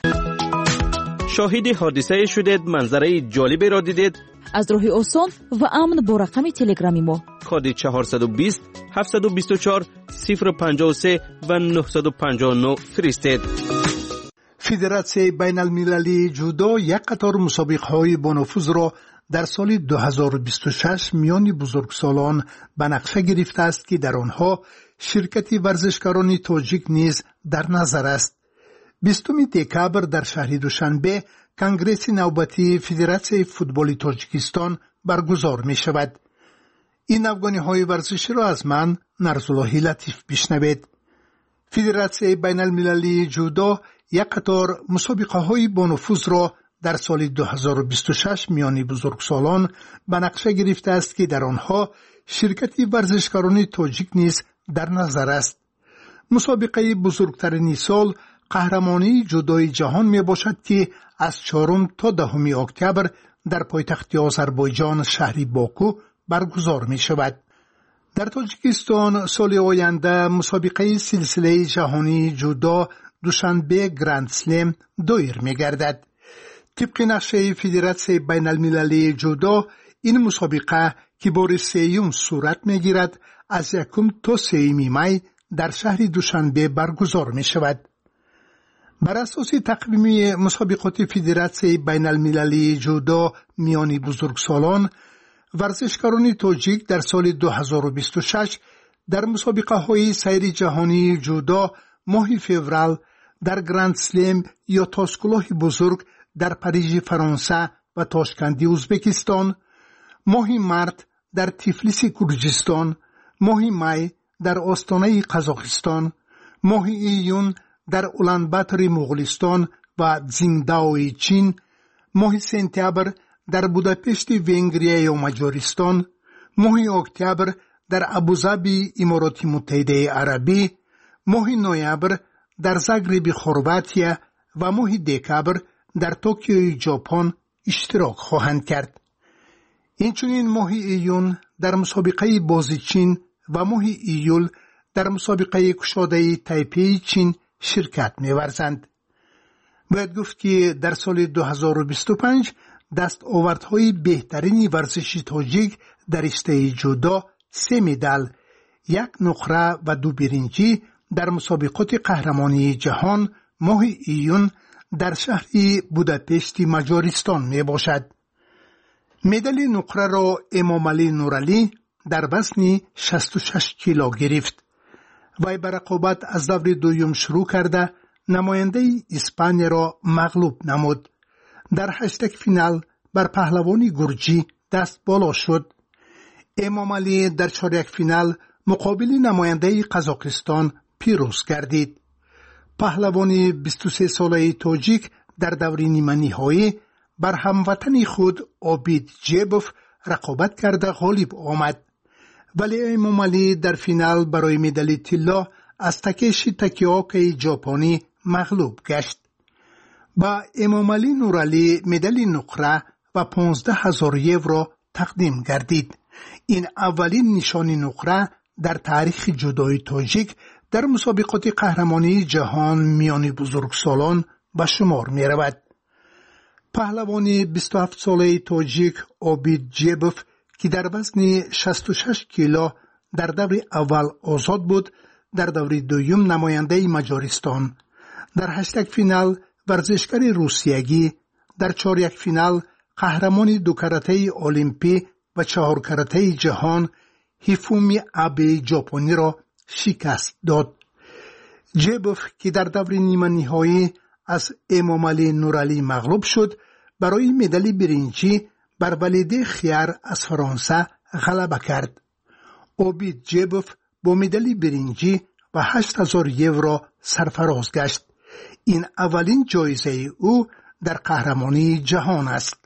شاهد حادثه شدید، منظره جالبی را دیدید؟ از راه آسان و امن با رقم تلگرامی ما کد چهارصد و بیست هفتصد و بیست و چهار صفر پنجاه و سه و نهصد و پنجاه و نه فرستید. فدراسیون بین المللی جودو یک قطار مسابقه‌های با نفوذ را در سال دو هزار و بیست و شش میان بزرگسالان به نقشه گرفته است که در آنها شرکت ورزشکاران تاجیک نیز در نظر است. بیستم دکبر در شهر دوشنبه کنگره نوبتی فدراسیون فوتبال تاجیکستان برگزار می شود. این افغانی های ورزشی را از من نرزاللهی لطیف بشنوید. فدراسیون بین المللی جودو یک قطار مسابقه های با نفوذ را در سال دو هزار و بیست و شش میان بزرگسالان به نقشه گرفته است که در آنها شرکت ورزشکاران تاجیک نیز در نظر است. مسابقه بزرگترین سال قهرمانی جودوی جهان می باشد که از چهارم تا دهم اکتبر در پایتخت آذربایجان شهر باکو برگزار می شود. در تاجیکستان سال آینده مسابقه سلسله جهانی جودو دوشنبه گرند سلم دایر می گردد. طبق نقشه فدراسیون بین المللی جودو این مسابقه که بار سیوم صورت می گیرد از یکم تا سوم می در شهر دوشنبه برگزار می شود. بر اساس تقویم مسابقات فدراسیون بین المللی جودو میان بزرگسالان، ورزشکاران تاجیک در سال دو هزار و بیست و شش در مسابقه های سیر جهانی جودو ماه فوریه در گرند سلم یا تاسکلاه بزرگ در پاریژ فرانسه و تاشکند ازبکستان، ماه مارت در تیفلیس گرجستان، ماه می در آستانه قزاقستان، ماه ایون در اولانباتر مغولستان و زینگداوی چین، ماه سپتامبر در بوداپشت ونگریا و مجارستان، ماه اکتبر در ابوظبی امارات متحده عربی، ماه نوامبر در زاگرب خرواطیا و ماه دکبر در توکیو ژاپن اشتراک خواهند کرد. اینچنین ماه ایون در مسابقه بازی چین و ماه ایول در مسابقه کشاده تایپی چین شرکت می‌ورزند. باید گفت که در سال دو هزار و بیست و پنج دستاوردهای بهترین ورزشی تاجیک در رشته جودو سه مدال، یک نقره و دو برنجی در مسابقات قهرمانی جهان ماه ایون در شهر بوداپشت مجارستان می باشد. مدال نقره را امام علی نورعلی در وزن شصت و شش کیلو گرفت. وی به رقابت از دور دوم شروع کرده نماینده اسپانیا را مغلوب نمود. در هشتگ فینال بر پهلوانی گرجی دست بالا شد. امام علی در چهارک فینال مقابل نماینده قزاقستان پیروز گردید. پهلوانی بیست و سه ساله تاجیک در دور نیمه نهایی بر هموطن خود عابید جیبوف رقابت کرده غالب آمد. ولی امام علی در فینال برای مدال طلا از تکش تکیاوکا ژاپنی مغلوب گشت. با امام علی نورعلی مدال نقره و پانزده هزار یورو تقدیم گردید. این اولین نشان نقره در تاریخ جودوی تاجیک در مسابقات قهرمانی جهان میان بزرگسالان به شمار می رود. پهلوان بیست و هفت ساله تاجیک اوبید جیبوف که در وزن شصت و شش کیلو در دور اول آزاد بود، در دور دوم نماینده مجارستان، در هشت فینال ورزشکار روسیگی، در چهار یک فینال قهرمان دو کرته المپی و چهار کرته جهان هیفومی آبه ژاپنی را شکست داد. جیبوف که در دور نیمه نهایی از امام علی نورعلی مغلوب شد، برای مدال برنجی بر ولیده خیار از فرانسه غلبه کرد. اوبید جیبوف با مدال برنجی و هشت هزار یورو سرفراز گشت. این اولین جایزه او در قهرمانی جهان است.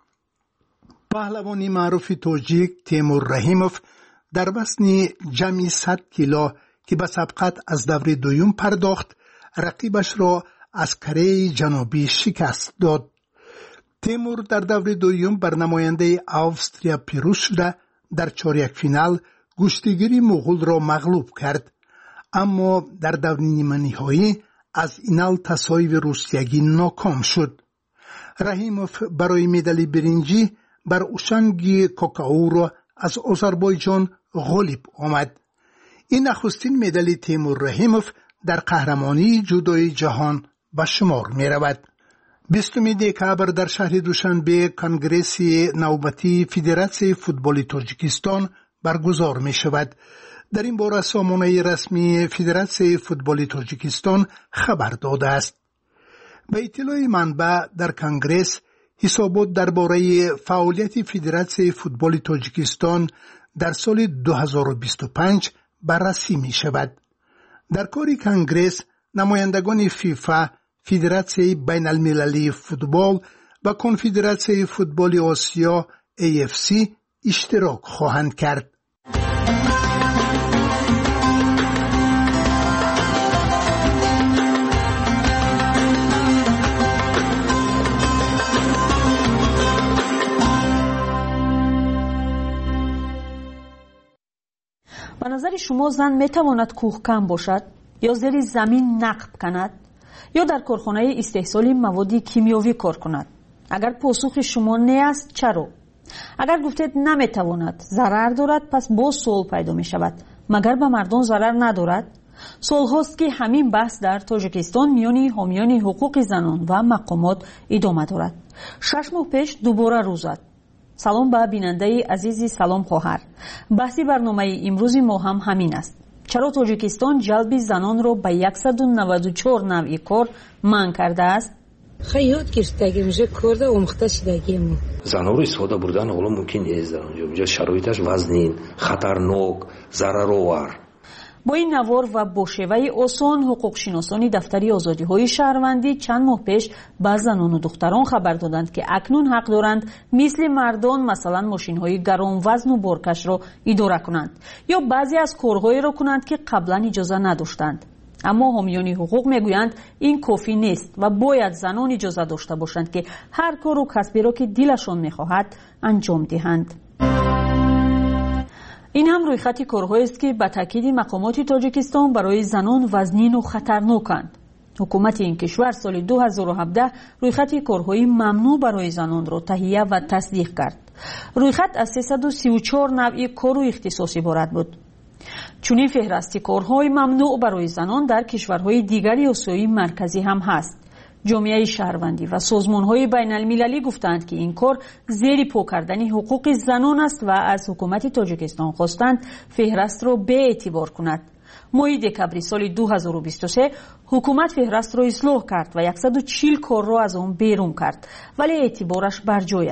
پهلوان معروف تاجیک تیمور رحیموف در وزن جمعی صد کیلو که به سبقت از دور دوم پرداخت، رقیبش را از کره جنوبی شکست داد. تیمور در دور دوم بر نماینده آوستریا پیروز شده، در چهار یک فینال گشتیگیری مغول را مغلوب کرد، اما در دور نیمه نهایی از اینال تساوی روسیگی ناکام شد. رحیموف برای مدال برنجی بر اوشنگی کوکاو را از آذربایجان غالب آمد. این نخستین مدال تیمور رحیموف در قهرمانی جودوی جهان به شمار می رود. بیستم دکامبر در شهر دوشنبه کنگره نوبتی فدراسیون فوتبال تاجیکستان برگزار می شود. در این باره سامانه رسمی فدراسیون فوتبال تاجیکستان خبر داده است. به اطلاع منبع در کنگره حسابات درباره فعالیت فدراسیون فوتبال تاجیکستان در سال دو هزار و بیست و پنج بررسی می شود. در کار کنگره نمایندگان فیفا، فدراسیون بین المللی فوتبال و کنفدراسیون فوتبال آسیا ای اف سی اشتراک خواهند کرد. به نظر شما زن میتواند کوهکن باشد یا زیر زمین نقب کند یا در کارخانه استحصال مواد کیمیایی کار کند؟ اگر پاسخ شما نه است چرا؟ اگر گفتید نمیتواند، ضرر دارد، پس باز سوال پیدا می شود مگر به مردم ضرر ندارد؟ سال هاست که همین بحث در تاجیکستان میان حامیان حقوق زنان و مقامات ادامه دارد. شش ماه پیش دوباره روز زد. سلام به بیننده عزیزی، سلام خواهر. بحثی برنامه امروز ما هم همین است. چرا تاجیکستان جلب زنان را به صد و نود و چهار نوع کار منع کرده است؟ خیلی گرفتگی میشه کرده اومخته شدگی ما. زنها رو استفاده بردن حالا ممکن نیست در اونجا. اونجا شرایطش وزنین، خطرناک، ضررآور. با این نوار و با شیوه آسان حقوق شناسان دفتری آزادی های شهروندی چند ماه پیش به زنان و دختران خبر دادند که اکنون حق دارند مثل مردان مثلا ماشین های گران وزن و بارکش را اداره کنند یا بعضی از کارهایی را کنند که قبلا اجازه نداشتند. اما حامیان حقوق میگویند این کافی نیست و باید زنان اجازه داشته باشند که هر کار و کسبی را که دلشان میخواهد انجام دهند. این هم رویخط کارهایی است که به تاکید مقامات تاجیکستان برای زنان وزنین و خطرناکند. حکومت این کشور سال دو هزار و هفده رویخط کارهای ممنوع برای زنان را تهیه و تصدیق کرد. رویخط از سیصد و سی و چهار نوع کار و اختصاص عبارت بود. چنین فهرست کارهای ممنوع برای زنان در کشورهای دیگری آسیای مرکزی هم هست. جامعه شهروندی و سازمان‌های بین المللی گفتند که این کار زیر پا کردن حقوق زنان است و از حکومت تاجیکستان خواستند فهرست را به اعتبار کند. ماه دکامبر سال دو هزار و بیست و سه حکومت فهرست را اصلاح کرد و صد و چهل کار را از آن بیرون کرد، ولی اعتبارش بر جای است.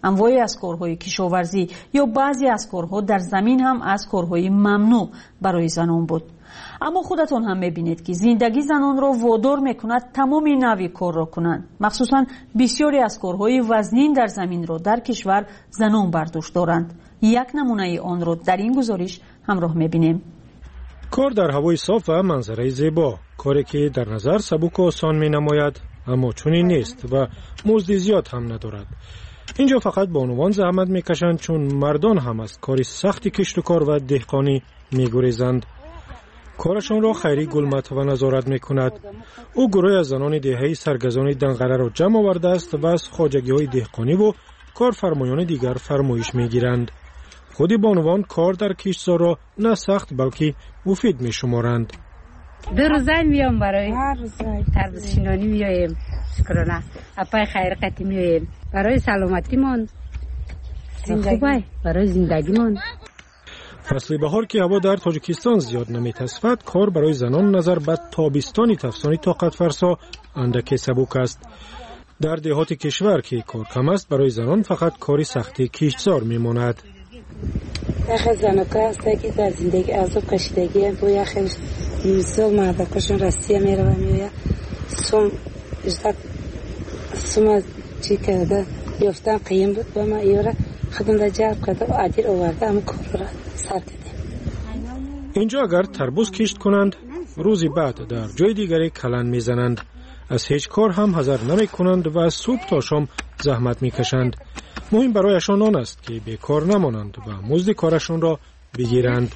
انواعی از کارهای کشاورزی یا بعضی از کارها در زمین هم از کارهای ممنوع برای زنان بود. اما خودتون هم میبینید که زندگی زنان را وادار میکند تمام نوع کار را کنند. مخصوصا بسیاری از کارهای وزنین در زمین را در کشور زنان برداشت دارند. یک نمونه آن را در این گزارش همراه میبینیم. کار در هوای صاف و منظره زیبا، کاری که در نظر سبک و آسان می نماید اما چنین نیست و مزد زیاد هم ندارد. اینجا فقط بانوان زحمت میکشند چون مردان هم از کار سخت کشت و کار و دهقانی میگریزند. کارشان را خیری گلمت و نظارت میکند. او گروه از زنان دهه‌ای سرگزان دنقره را جمع آورده است و از خواجگی های دهقانی و کارفرمایان دیگر فرمایش میگیرند. خودی بانوان کار در کشتزار را نه سخت بلکه مفید می شمارند. دو روزه میام برای تربیت شینانی میایم، شکرانه اپای خیر قطعی میایم برای سلامتی من خوبه، برای زندگی من. فصل بهار که هوا در تاجیکستان زیاد نمیتصفد، کار برای زنان نظر به تابستانی تفسانی طاقت فرسا اندک سبک است. در دهات کشور که کار کم است، برای زنان فقط کاری سختی کشتزار میماند. یخ زنکا هست که در زندگی عذاب کشیدگی با یخ سال مردکشون رسیه میره و میوه سوم اجداد سوم چی کرده یافتن قیم بود با ما ایوره خودم در جرب کرده و عدیر آورده همه کار را سر دادیم. اینجا اگر تربوز کشت کنند روزی بعد در جای دیگری کلن میزنند. از هیچ کار هم حذر نمی کنند و از صبح تا شام زحمت میکشند. مهم برایشان آن است که بیکار نمانند و مزد کارشان را بگیرند.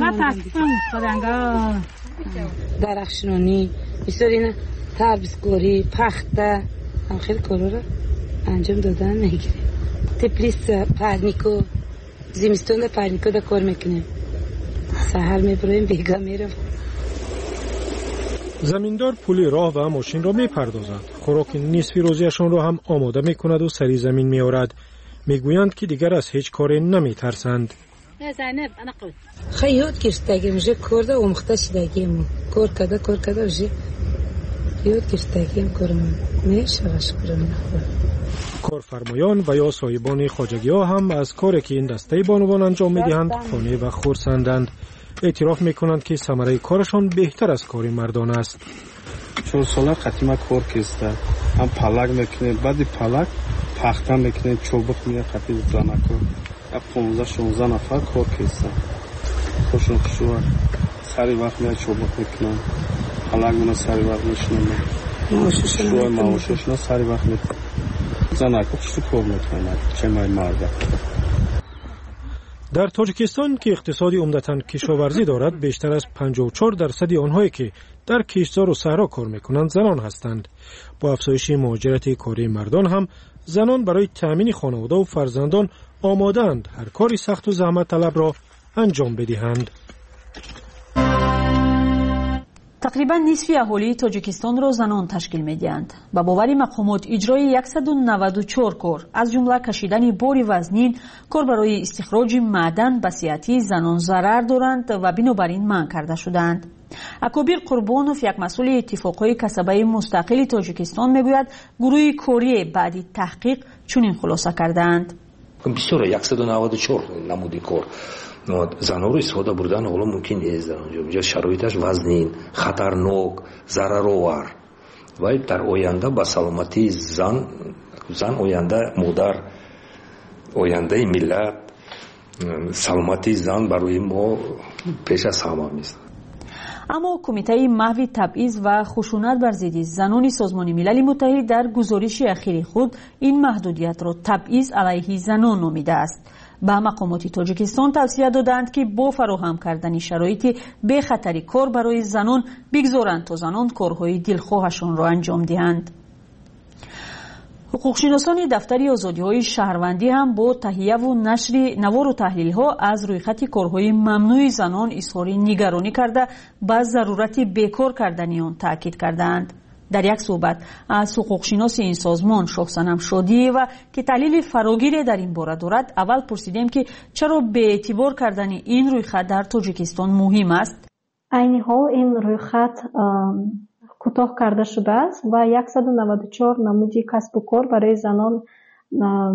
درخشانی بسیاری تربیزگاری پخته هم خیلی کارا را انجام دادن میگیریم. تپلیس پرنیکو زمستون در پرنیکو در کار میکنیم. سهر میبرویم بیگا میرم. زمیندار پولی راه و ماشین را میپردازد. خوراک نصفی روزیشان را هم آماده میکند و سری زمین میآورد. میگویند که دیگر از هیچ کاری نمیترسند. خیلی یاد گرفتگی میشه کرده و مخته شدگیم کار کده کار کده میشه یاد گرفتگیم کارم میشه شکرم. کارفرمایان و یا صاحبان خواجگی ها هم از کاری که این دسته بانوان انجام میدهند خانه و خرسندند. اعتراف میکنند که ثمره کارشان بهتر از کار مردان است. چون سالا قطیمه کار کسته هم پلک میکنه بعد پلک پخته میکنه چوبک میگه قطیم زنکو پانزده شانزده نفر کار کسته خوشون خوشون سری وقت میگه چوبک میکنن پلک منو سری وقت میشنن شوی معاششون سری وقت میکنن زنکو خوشون کار میکنن چه مای مرده. در تاجیکستان که اقتصادی عمدتاً کشاورزی دارد، بیشتر از پنجاه و چهار درصد آنهایی که در کشتزار و صحرا کار میکنند زنان هستند. با افزایش مهاجرت کاری مردان هم زنان برای تأمین خانواده و فرزندان آماده‌اند هر کاری سخت و زحمت طلب را انجام بدهند. تقریبا نصف اهالی تاجیکستان را زنان تشکیل می‌دهند. با باور مقامات اجرای صد و نود و چهار کار از جمله کشیدن بار وزنین، کار برای استخراج معدن به صحت زنان ضرر دارند و بنابراین منع کرده شدند. اکابر قربانوف یک مسئول اتفاقهای کسبه مستقل تاجیکستان میگوید گروه کاری بعد تحقیق چنین خلاصه کردند. بسیار صد و نود و چهار نمودی کار زنها رو استفاده بردن حالا ممکن نیست در اونجا. اونجا شرایطش وزنین، خطرناک، ضررآور و در آینده با سلامتی زن زن آینده مادر آینده ملت سلامتی زن برای ما پیش از همه است. اما کمیته محو تبعیض و خشونت بر ضد زنان سازمان ملل متحد در گزارش اخیر خود این محدودیت را تبعیض علیه زنان نامیده است. به مقامات تاجیکستان توصیه دادند که با فراهم کردن شرایط بی خطری کار برای زنان بگذارند تا زنان کارهای دلخواهشان را انجام دهند. حقوقشناسان دفتر آزادی‌های شهروندی هم با تهیه و نشر نوار و تحلیل‌ها از رویخط کارهای ممنوع زنان اظهار نگرانی کرده به ضرورت بیکار کردن آن تاکید کردند. در یک صحبت از حقوقشناس این سازمان شاه صنم شادی و که تحلیل فراگیر در این باره دارد اول پرسیدیم که چرا به اعتبار کردن این رویخط در تاجیکستان مهم است. عین حال این رویخط کوتاه کرده شده است و صد و نود و چهار نمودی کسب و کار برای زنان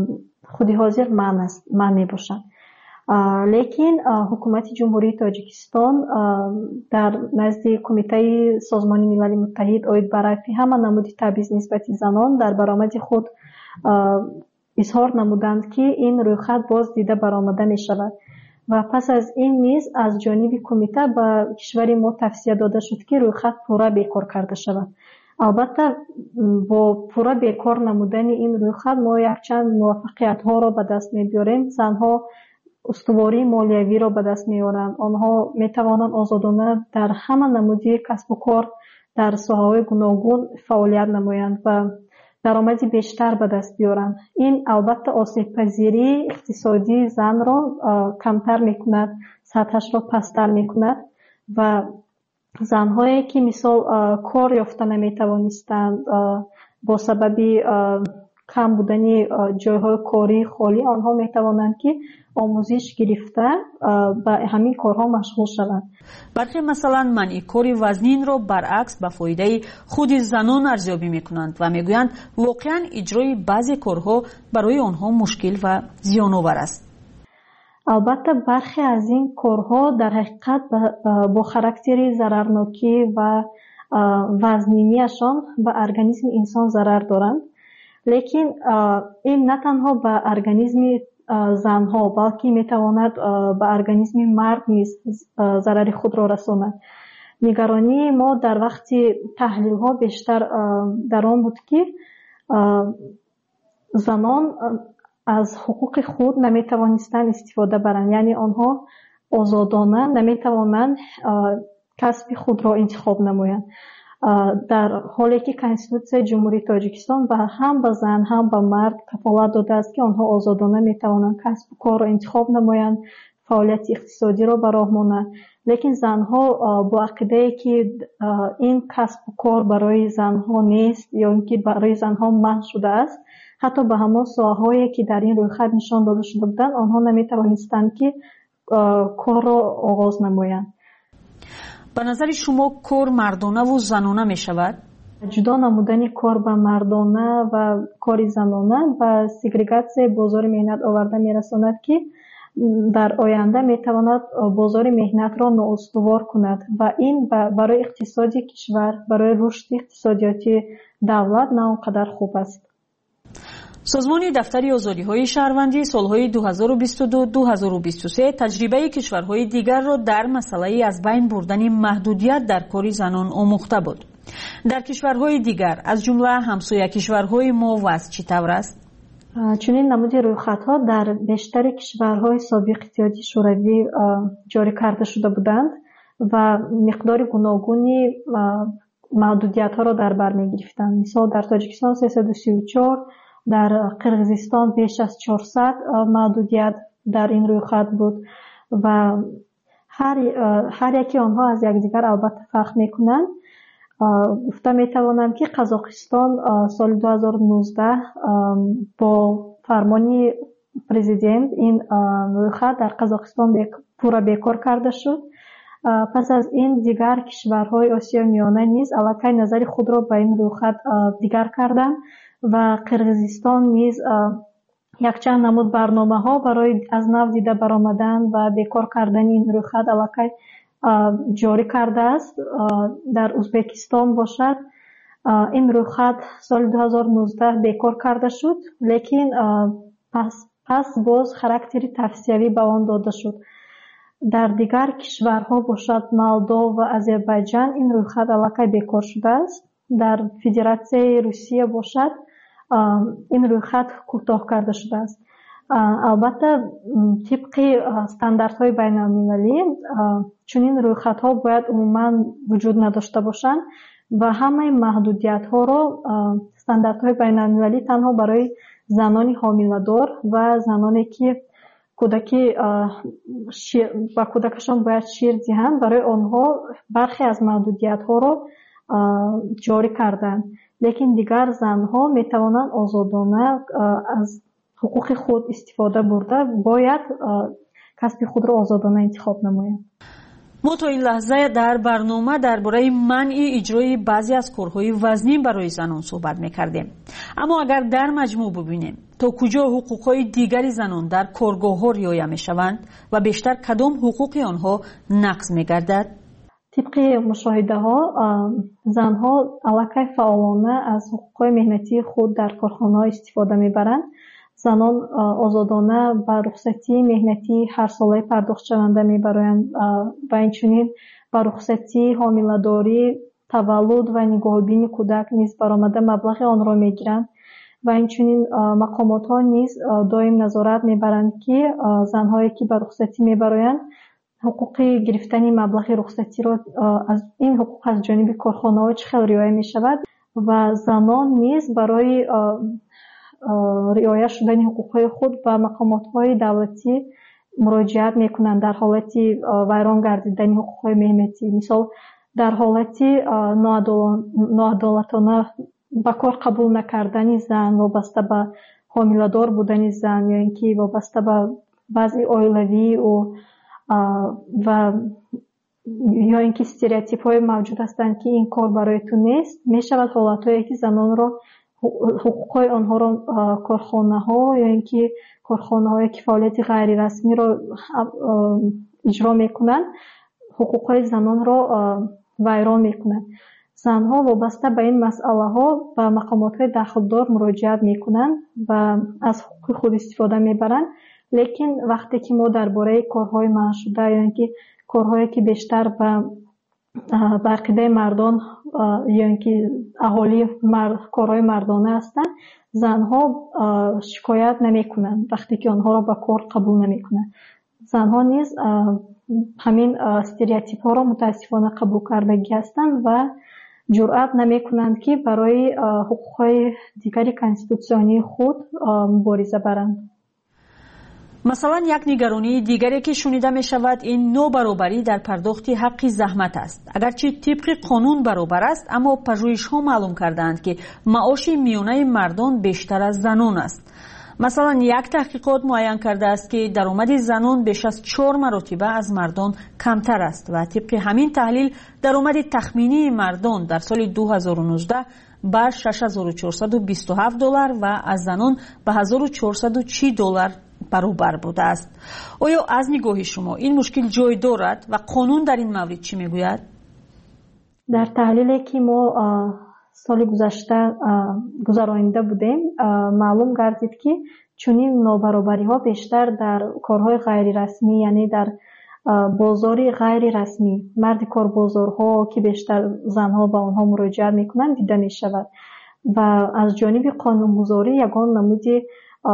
худи ҳозир ман мебошанд. лекин ҳукумати ҷумҳурии тоҷикистон дар назди кумитаи созмони милали муттаҳид оид ба рафъи ҳама намуди табъиз нисбати занон дар баромади худ изҳор намуданд ки ин рӯйхат боз дида баромада мешавад ва пас аз ин низ аз ҷониби кумита ба кишвари мо тавсия дода шуд ки рӯйхат пурра бекор карда шавад. албатта бо пурра бекор намудани ин рӯйхат мо якчанд муваффақиятҳоро ба даст мебиёрем. занҳо устувории молиявиро ба даст меоранд. онҳо метавонанд озодона дар ҳама намуди касбу кор дар соҳаҳои гуногун фаъолият намоянд ва даромади бештар ба даст биёранд. ин албатта осебпазирии иқтисодии занро камтар мекунад, сатҳашро пасттар мекунад ва занҳое ки мисол кор ёфта наметавонистанд бо сабаби кам будани ҷойҳои кории холӣ, онҳо метавонанд ки омӯзиш гирифта ба ҳамин корҳо машғул шаванд. бархе масалан манъи кори вазнинро баръакс ба фоидаи худи занон арзёбӣ мекунанд ва мегӯянд воқеан иҷрои баъзе корҳо барои онҳо мушкил ва зиёновар аст. албатта бархе аз ин корҳо дар ҳақиқат бо характери зарарнокӣ ва вазнинияшон ба организми инсон зарар доранд. лекин ин на танҳо ба организми занҳо, балки метавонад ба организми мард низ зарари худро расонад. нигаронии мо дар вақти таҳлилҳо бештар дар он буд ки занон аз ҳуқуқи худ наметавонистанд истифода баранд, яъне онҳо озодона наметавонанд касби худро интихоб намоянд. дар ҳоле ки конститутсияи ҷумҳурии тоҷикистон ба ҳам ба зан ҳам ба мард кафолат додааст ки онҳо озодона метавонанд касбу корро интихоб намоянд, фаъолияти иқтисодиро ба роҳ монанд. лекин занҳо бо ақидае ки ин касбу кор барои занҳо нест ё ин ки барои занҳо маҳв шудааст, ҳатто ба ҳамон соҳаҳое ки дар ин рӯйхат нишон дода шуда буданд, онҳо наметавонистанд ки корро оғоз намоянд. ба назари шумо кор мардонаву занона мешавад? ҷудо намудани кор ба мардона ва кори занона ба сегрегатсияи бозори меҳнат оварда мерасонад ки дар оянда метавонад бозори меҳнатро ноустувор кунад ва ин барои иқтисоди кишвар, барои рушди иқтисодиёти давлат на он қадар хуб аст. созмони дафтари озодиҳои шаҳрвандӣ солҳои ду ҳазору бисту ду - ду ҳазору бисту се таҷрибаи кишварҳои дигарро дар масъалаи аз байн бурдани маҳдудият дар кори занон омӯхта буд. дар кишварҳои дигар аз ҷумла ҳамсоя кишварҳои мо вазъ чӣ тавр аст? чунин намуди рӯйхатҳо дар бештари кишварҳои собиқи иттиҳоди шӯравӣ ҷорӣ карда шуда буданд ва миқдори гуногуни маҳдудиятҳоро дар бар мегирифтанд. мисол дар тоҷикистон сесаду сию чор, дар қирғизистон беш аз чорсад маҳдудият дар ин рӯйхат буд ва ҳар яки онҳо аз якдигар албатта фарқ мекунанд. гуфта метавонам ки қазоқистон соли ду ҳазору нуздаҳ бо фармони президент ин рӯйхат дар қазоқистон пурра бекор карда шуд. пас аз ин дигар кишварҳои осиёи миёна низ аллакай назари худро ба ин рӯйхат дигар карданд ва қирғизистон низ якчанд намуд барномаҳо барои аз нав дида баромадан ва бекор кардани ин рӯйхат аллакай ҷорӣ кардааст. дар узбекистон бошад ин рӯйхат соли ду ҳазору нуздаҳ бекор карда шуд, лекин пас, пас боз характери тавсиявӣ ба он дода шуд. дар дигар кишварҳо бошад Молдова ва Азербайҷан ин рӯйхат аллакай бекор шудааст. дар Федератсияи Русия бошад ин рӯйхат кӯтоҳ карда шудааст. албатта тибқи стандартҳои байналмилалӣ чунин рӯйхатҳо бояд умуман вуҷуд надошта бошанд ва ҳамаи маҳдудиятҳоро стандартҳои байналмилалӣ танҳо барои занони ҳомиладор ва заноне ки кӯдаки ба кӯдакашон бояд шир диҳанд, барои онҳо бархе аз маҳдудиятҳоро ҷорӣ карданд. лекин дигар занҳо метавонанд озодона аз ҳуқуқи худ истифода бурда бояд касби худро озодона интихоб намоянд. мо то ин лаҳза дар барнома дар бораи манъи иҷрои баъзе аз корҳои вазнин барои занон суҳбат мекардем. اما اگر در مجموع ببینیم تا کجا حقوقهای دیگر زنان در کارگاه‌ها رعایت می‌شوند و بیشتر کدام حقوق آنها نقض می‌گردد؟ طبق مشاهده ها زنها علاقه فعالانه از حقوق مهنتی خود در کارخانه استفاده میبرند. زنان آزادانه به رخصتی مهنتی هر ساله پرداخت شونده میبرند و اینچنین به رخصتی حامله‌داری، تولد و نگاهبینی کودک نیز برآمده مبلغ آن را میگیرند و اینچنین مقامات ها نیز دائم نظارت میبرند که زنهایی که به رخصتی میبرند حقوق گرفتن مبلغ رخصتی را از این حقوق از جانب کارخانه‌ها چه خیلی رعایت می‌شود و زنان نیز برای رعایت شدن حقوق‌های خود به مقامات‌های دولتی مراجعت می‌کنند در حالت ویران گردیدن حقوق‌های مهنتی. مثال در حالت ناعدالتانه به کار قبول نکردن زن وابسته به حامله‌دار بودن زن یا اینکه وابسته به بعضی اویلوی و و یا اینکه استریوتیپ های موجود هستند که این کار برای تو نیست، می شود حالت هایی که زنان را حقوق های آنها را کارخانه ها یا اینکه کارخانه های که فعالیت غیر رسمی را اجرا می کنند حقوق های زنان را ویران می کنند. زنها وابسته به این مسئله ها به مقامات های دخلدار مراجعت می کنند و از حقوق خود استفاده می برند. لیکن وقتی که ما درباره کارهای منع شده یا اینکه کارهایی که بیشتر به عقیده مردان یا اینکه اهالی مرد، کارهای مردانه هستند، زنها شکایت نمی کنند وقتی که آنها را به کار قبول نمی کنند. زنها نیز همین استریوتیپ ها را متاسفانه قبول کردگی هستند و جرأت نمی کنند که برای حقوقهای دیگر کانستیتوسیونی خود مبارزه برند. مثلا یک نگرانی دیگری که شنیده می شود این نوبرابری در پرداخت حق زحمت است. اگرچه طبق قانون برابر است اما پژوهش ها معلوم کردند که معاش میانه مردان بیشتر از زنان است. مثلا یک تحقیقات معین کرده است که درآمد زنان بیش از چهار مرتبه از مردان کمتر است و طبق همین تحلیل درآمد تخمینی مردان در سال دو هزار و نوزده بر شش هزار و چهارصد و بیست و هفت دلار و از زنان به هزار و چهارصد و چهل دلار برابر بوده است. آیا از نگاه شما این مشکل جای دارد و قانون در این مورد چی میگوید؟ در تحلیلی که ما سال گذشته گذرانیده بودیم معلوم گردید که چنین نابرابری ها بیشتر در کارهای غیر رسمی یعنی در بازاری غیر رسمی مرد کار بازارها که بیشتر زنها به آنها مراجعت میکنند دیده می شود و از جانب قانونگذاری یگان نمودی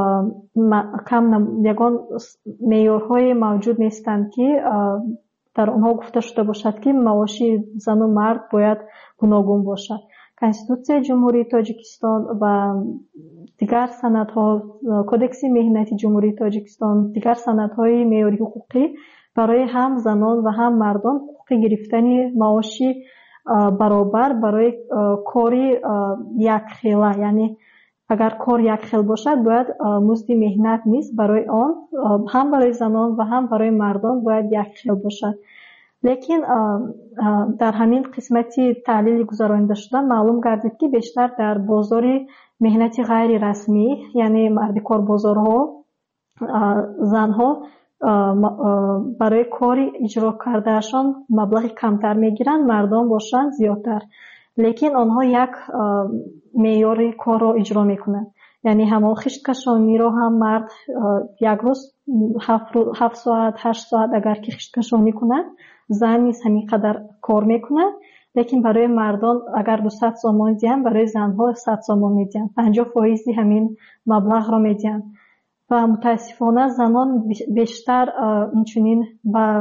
کم یگان معیارهای موجود نیستند که در آنها گفته شده باشد که معاش زن و مرد باید گوناگون باشد. کنستیتوسیون جمهوری تاجیکستان و دیگر سندها، کدکس مهنتی جمهوری تاجیکستان، دیگر سندهای معیاری حقوقی برای هم زنان و هم مردان حقوق گرفتن معاشی برابر برای کاری یک خیله، یعنی اگر کار یک خیل باشد باید مزد مهنت نیست برای آن هم برای زنان و هم برای مردان باید یک خیل باشد. لیکن در همین قسمتی تحلیل گذرانیده شده معلوم گردید که بیشتر در بازار مهنتی غیر رسمی یعنی مرد کار بازارها زنها برای کاری اجرا کردهشان مبلغ کمتر میگیرند، مردان باشند زیادتر، لیکن آنها یک معیار کار را اجرا میکنند. یعنی همون خشت کشانی را هم مرد یک روز هفت ساعت هشت ساعت اگر که خشت کشانی کنند، زن نیز همین قدر کار میکنند، لیکن برای مردان اگر دویست سوم میدهند برای زنها صد سوم میدهند، پنجاه فایزی همین مبلغ را میدهند و متاسفانه زنان بیشتر اینچنین به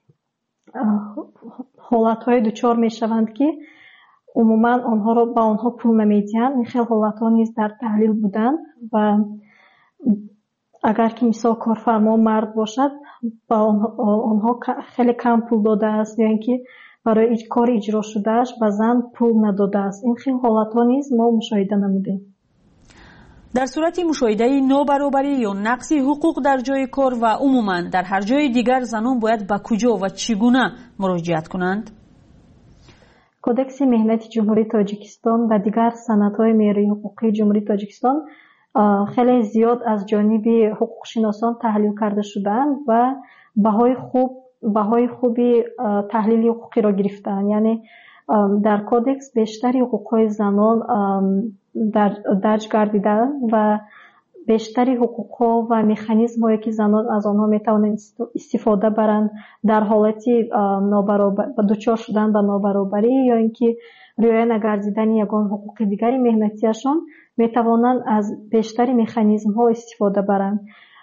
حالتهای دچار میشوند که عموما آنها را به آنها پول نمیدهند. این خیلی حالتها نیز در تحلیل بودند و اگر که مثال کارفرما مرد باشد با آنها خیلی کم پول داده است یا اینکه برای کار اجرا شدهش به زن پول نداده است. این خیلی حالتها نیز ما مشاهده نمودیم. در صورت مشاهده نوبرابری یا نقص حقوق در جای کار و عموما در هر جای دیگر زنان باید به کجا و چگونه مراجعت کنند؟ کودکس مهنت جمهوری تاجیکستان و دیگر سندهای معیاری حقوقی جمهوری تاجیکستان خیلی زیاد از جانب حقوق شناسان تحلیل کرده شدند و بهای خوب بهای خوبی تحلیل حقوقی را گرفتند. یعنی در کودکس بیشتری حقوقهای زنان در درج گردیده و بیشتری حقوقها و مکانیزم هایی که زنان از آنها می توانند استفاده برند در حالتی نابرابر دچار شدن به نابرابری یا اینکه رعایت نگردیدن یگان حقوق دیگری مهنتیشان می توانند از بیشتری مکانیزم ها استفاده برند.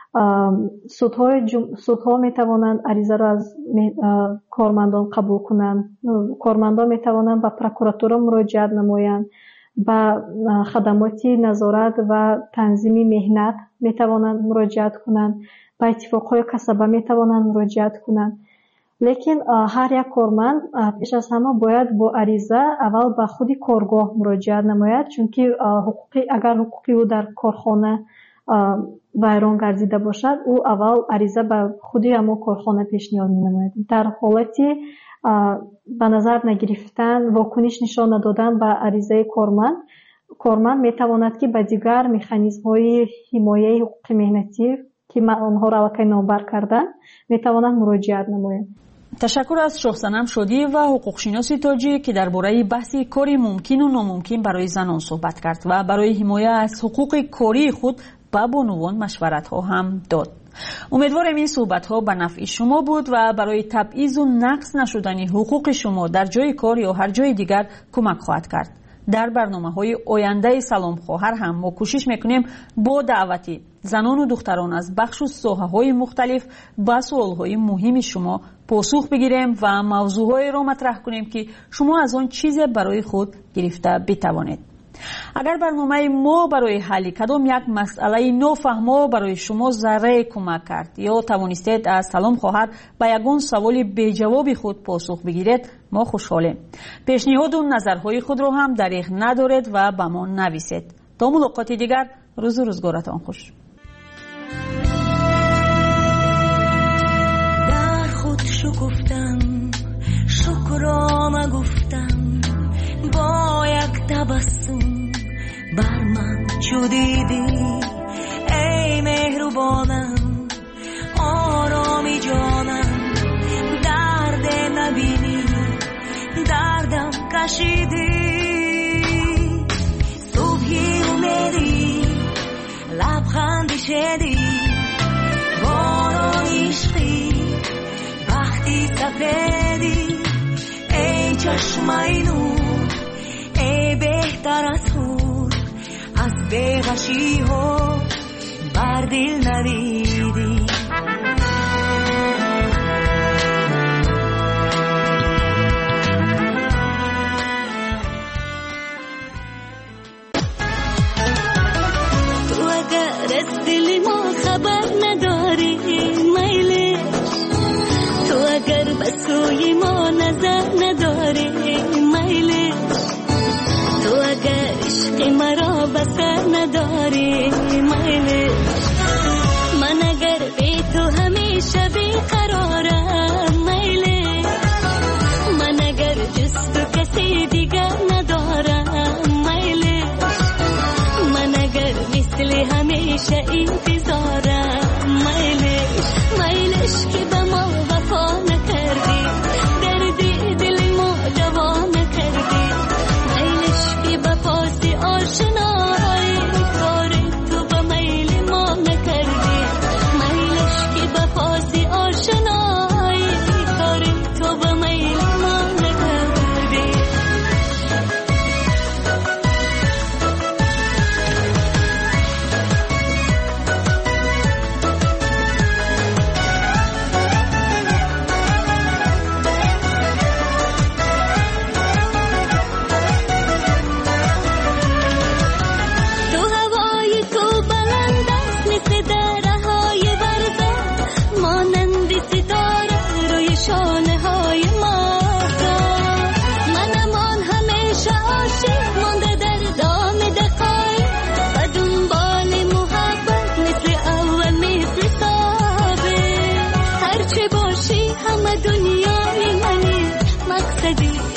سودهای جم... سودها می توانند عریضه را از کارمندان قبول کنند. کارمندان می توانند به پروکراتورا مراجعه نمایند. با خدمات نظارت و تنظیم مهنت می توانند مراجعت کنند. با اتفاقهای کسبه می توانند مراجعت کنند. لیکن هر یک کارمند پیش از همه باید با عریضه اول به خود کارگاه مراجعت نماید، چون که حقوقی اگر حقوقی او در کارخانه ویران گردیده باشد او اول عریضه به خود همون کارخانه پیشنهاد می نماید. در حالتی به نظر نگرفتن واکنش نشان ندادن به عریضه کارمند کارمند می تواند که به دیگر مکانیزم های حمایه حقوق مهنتی که من آنها را واقعا نامبر کردن می تواند مراجعت نماید. تشکر از شخصنم شدی و حقوق شناسی تاجی که درباره بحث کاری ممکن و ناممکن برای زنان صحبت کرد و برای حمایت از حقوق کاری خود با بانوان مشورت ها هم داد. امیدوارم این صحبت ها به نفع شما بود و برای تبعیض و نقص نشدن حقوق شما در جای کار یا هر جای دیگر کمک خواهد کرد. در برنامه های آینده سلام خواهر هم ما کوشش میکنیم با دعوتی زنان و دختران از بخش و ساحه های مختلف با سوال های مهم شما پاسخ بگیریم و موضوع های را مطرح کنیم که شما از آن چیز برای خود گرفته بتوانید. اگر برنامه ما برای حل کدام یک مسئله نافهمه برای شما ذره کمک کرد یا توانستید از سلام خواهر به یگان سوال بی جواب خود پاسخ بگیرید ما خوشحالیم. پیشنهاد و نظرهای خود را هم دریغ ندارید و به ما نویسید. تا ملاقات دیگر روز و روزگارتان خوش. در خود شکفتم شکرانه گفتم با یک تبسم بر من چو دیدی ای مهربانم آرامی جانم درد نبینی دردم کشیدی صبحی امیدی لبخندی شدی باران عشقی بختی سفیدی ای چشمای نور ای بهتر از هور از بیغشی ها بر دل ندیدی تو اگر از دل ما خبر نداری میلی تو اگر بسوی ما نظر نداری میلی تو اگر عشق مرا بسر نداری میلی من اگر بی تو همیشه بیقرارم میلی من اگر جز تو کسی دیگر ندارم میلی من اگر مثل همیشه انتظارم میلی میلش که به ما وفا نکردی دردی دل ما دوا نکردی میلش که به پاس آشنایی کار تو به میل ما نکردی میلش که به پاس آشنایی کار تو به میل ما نکردی دنیای منی مقصدی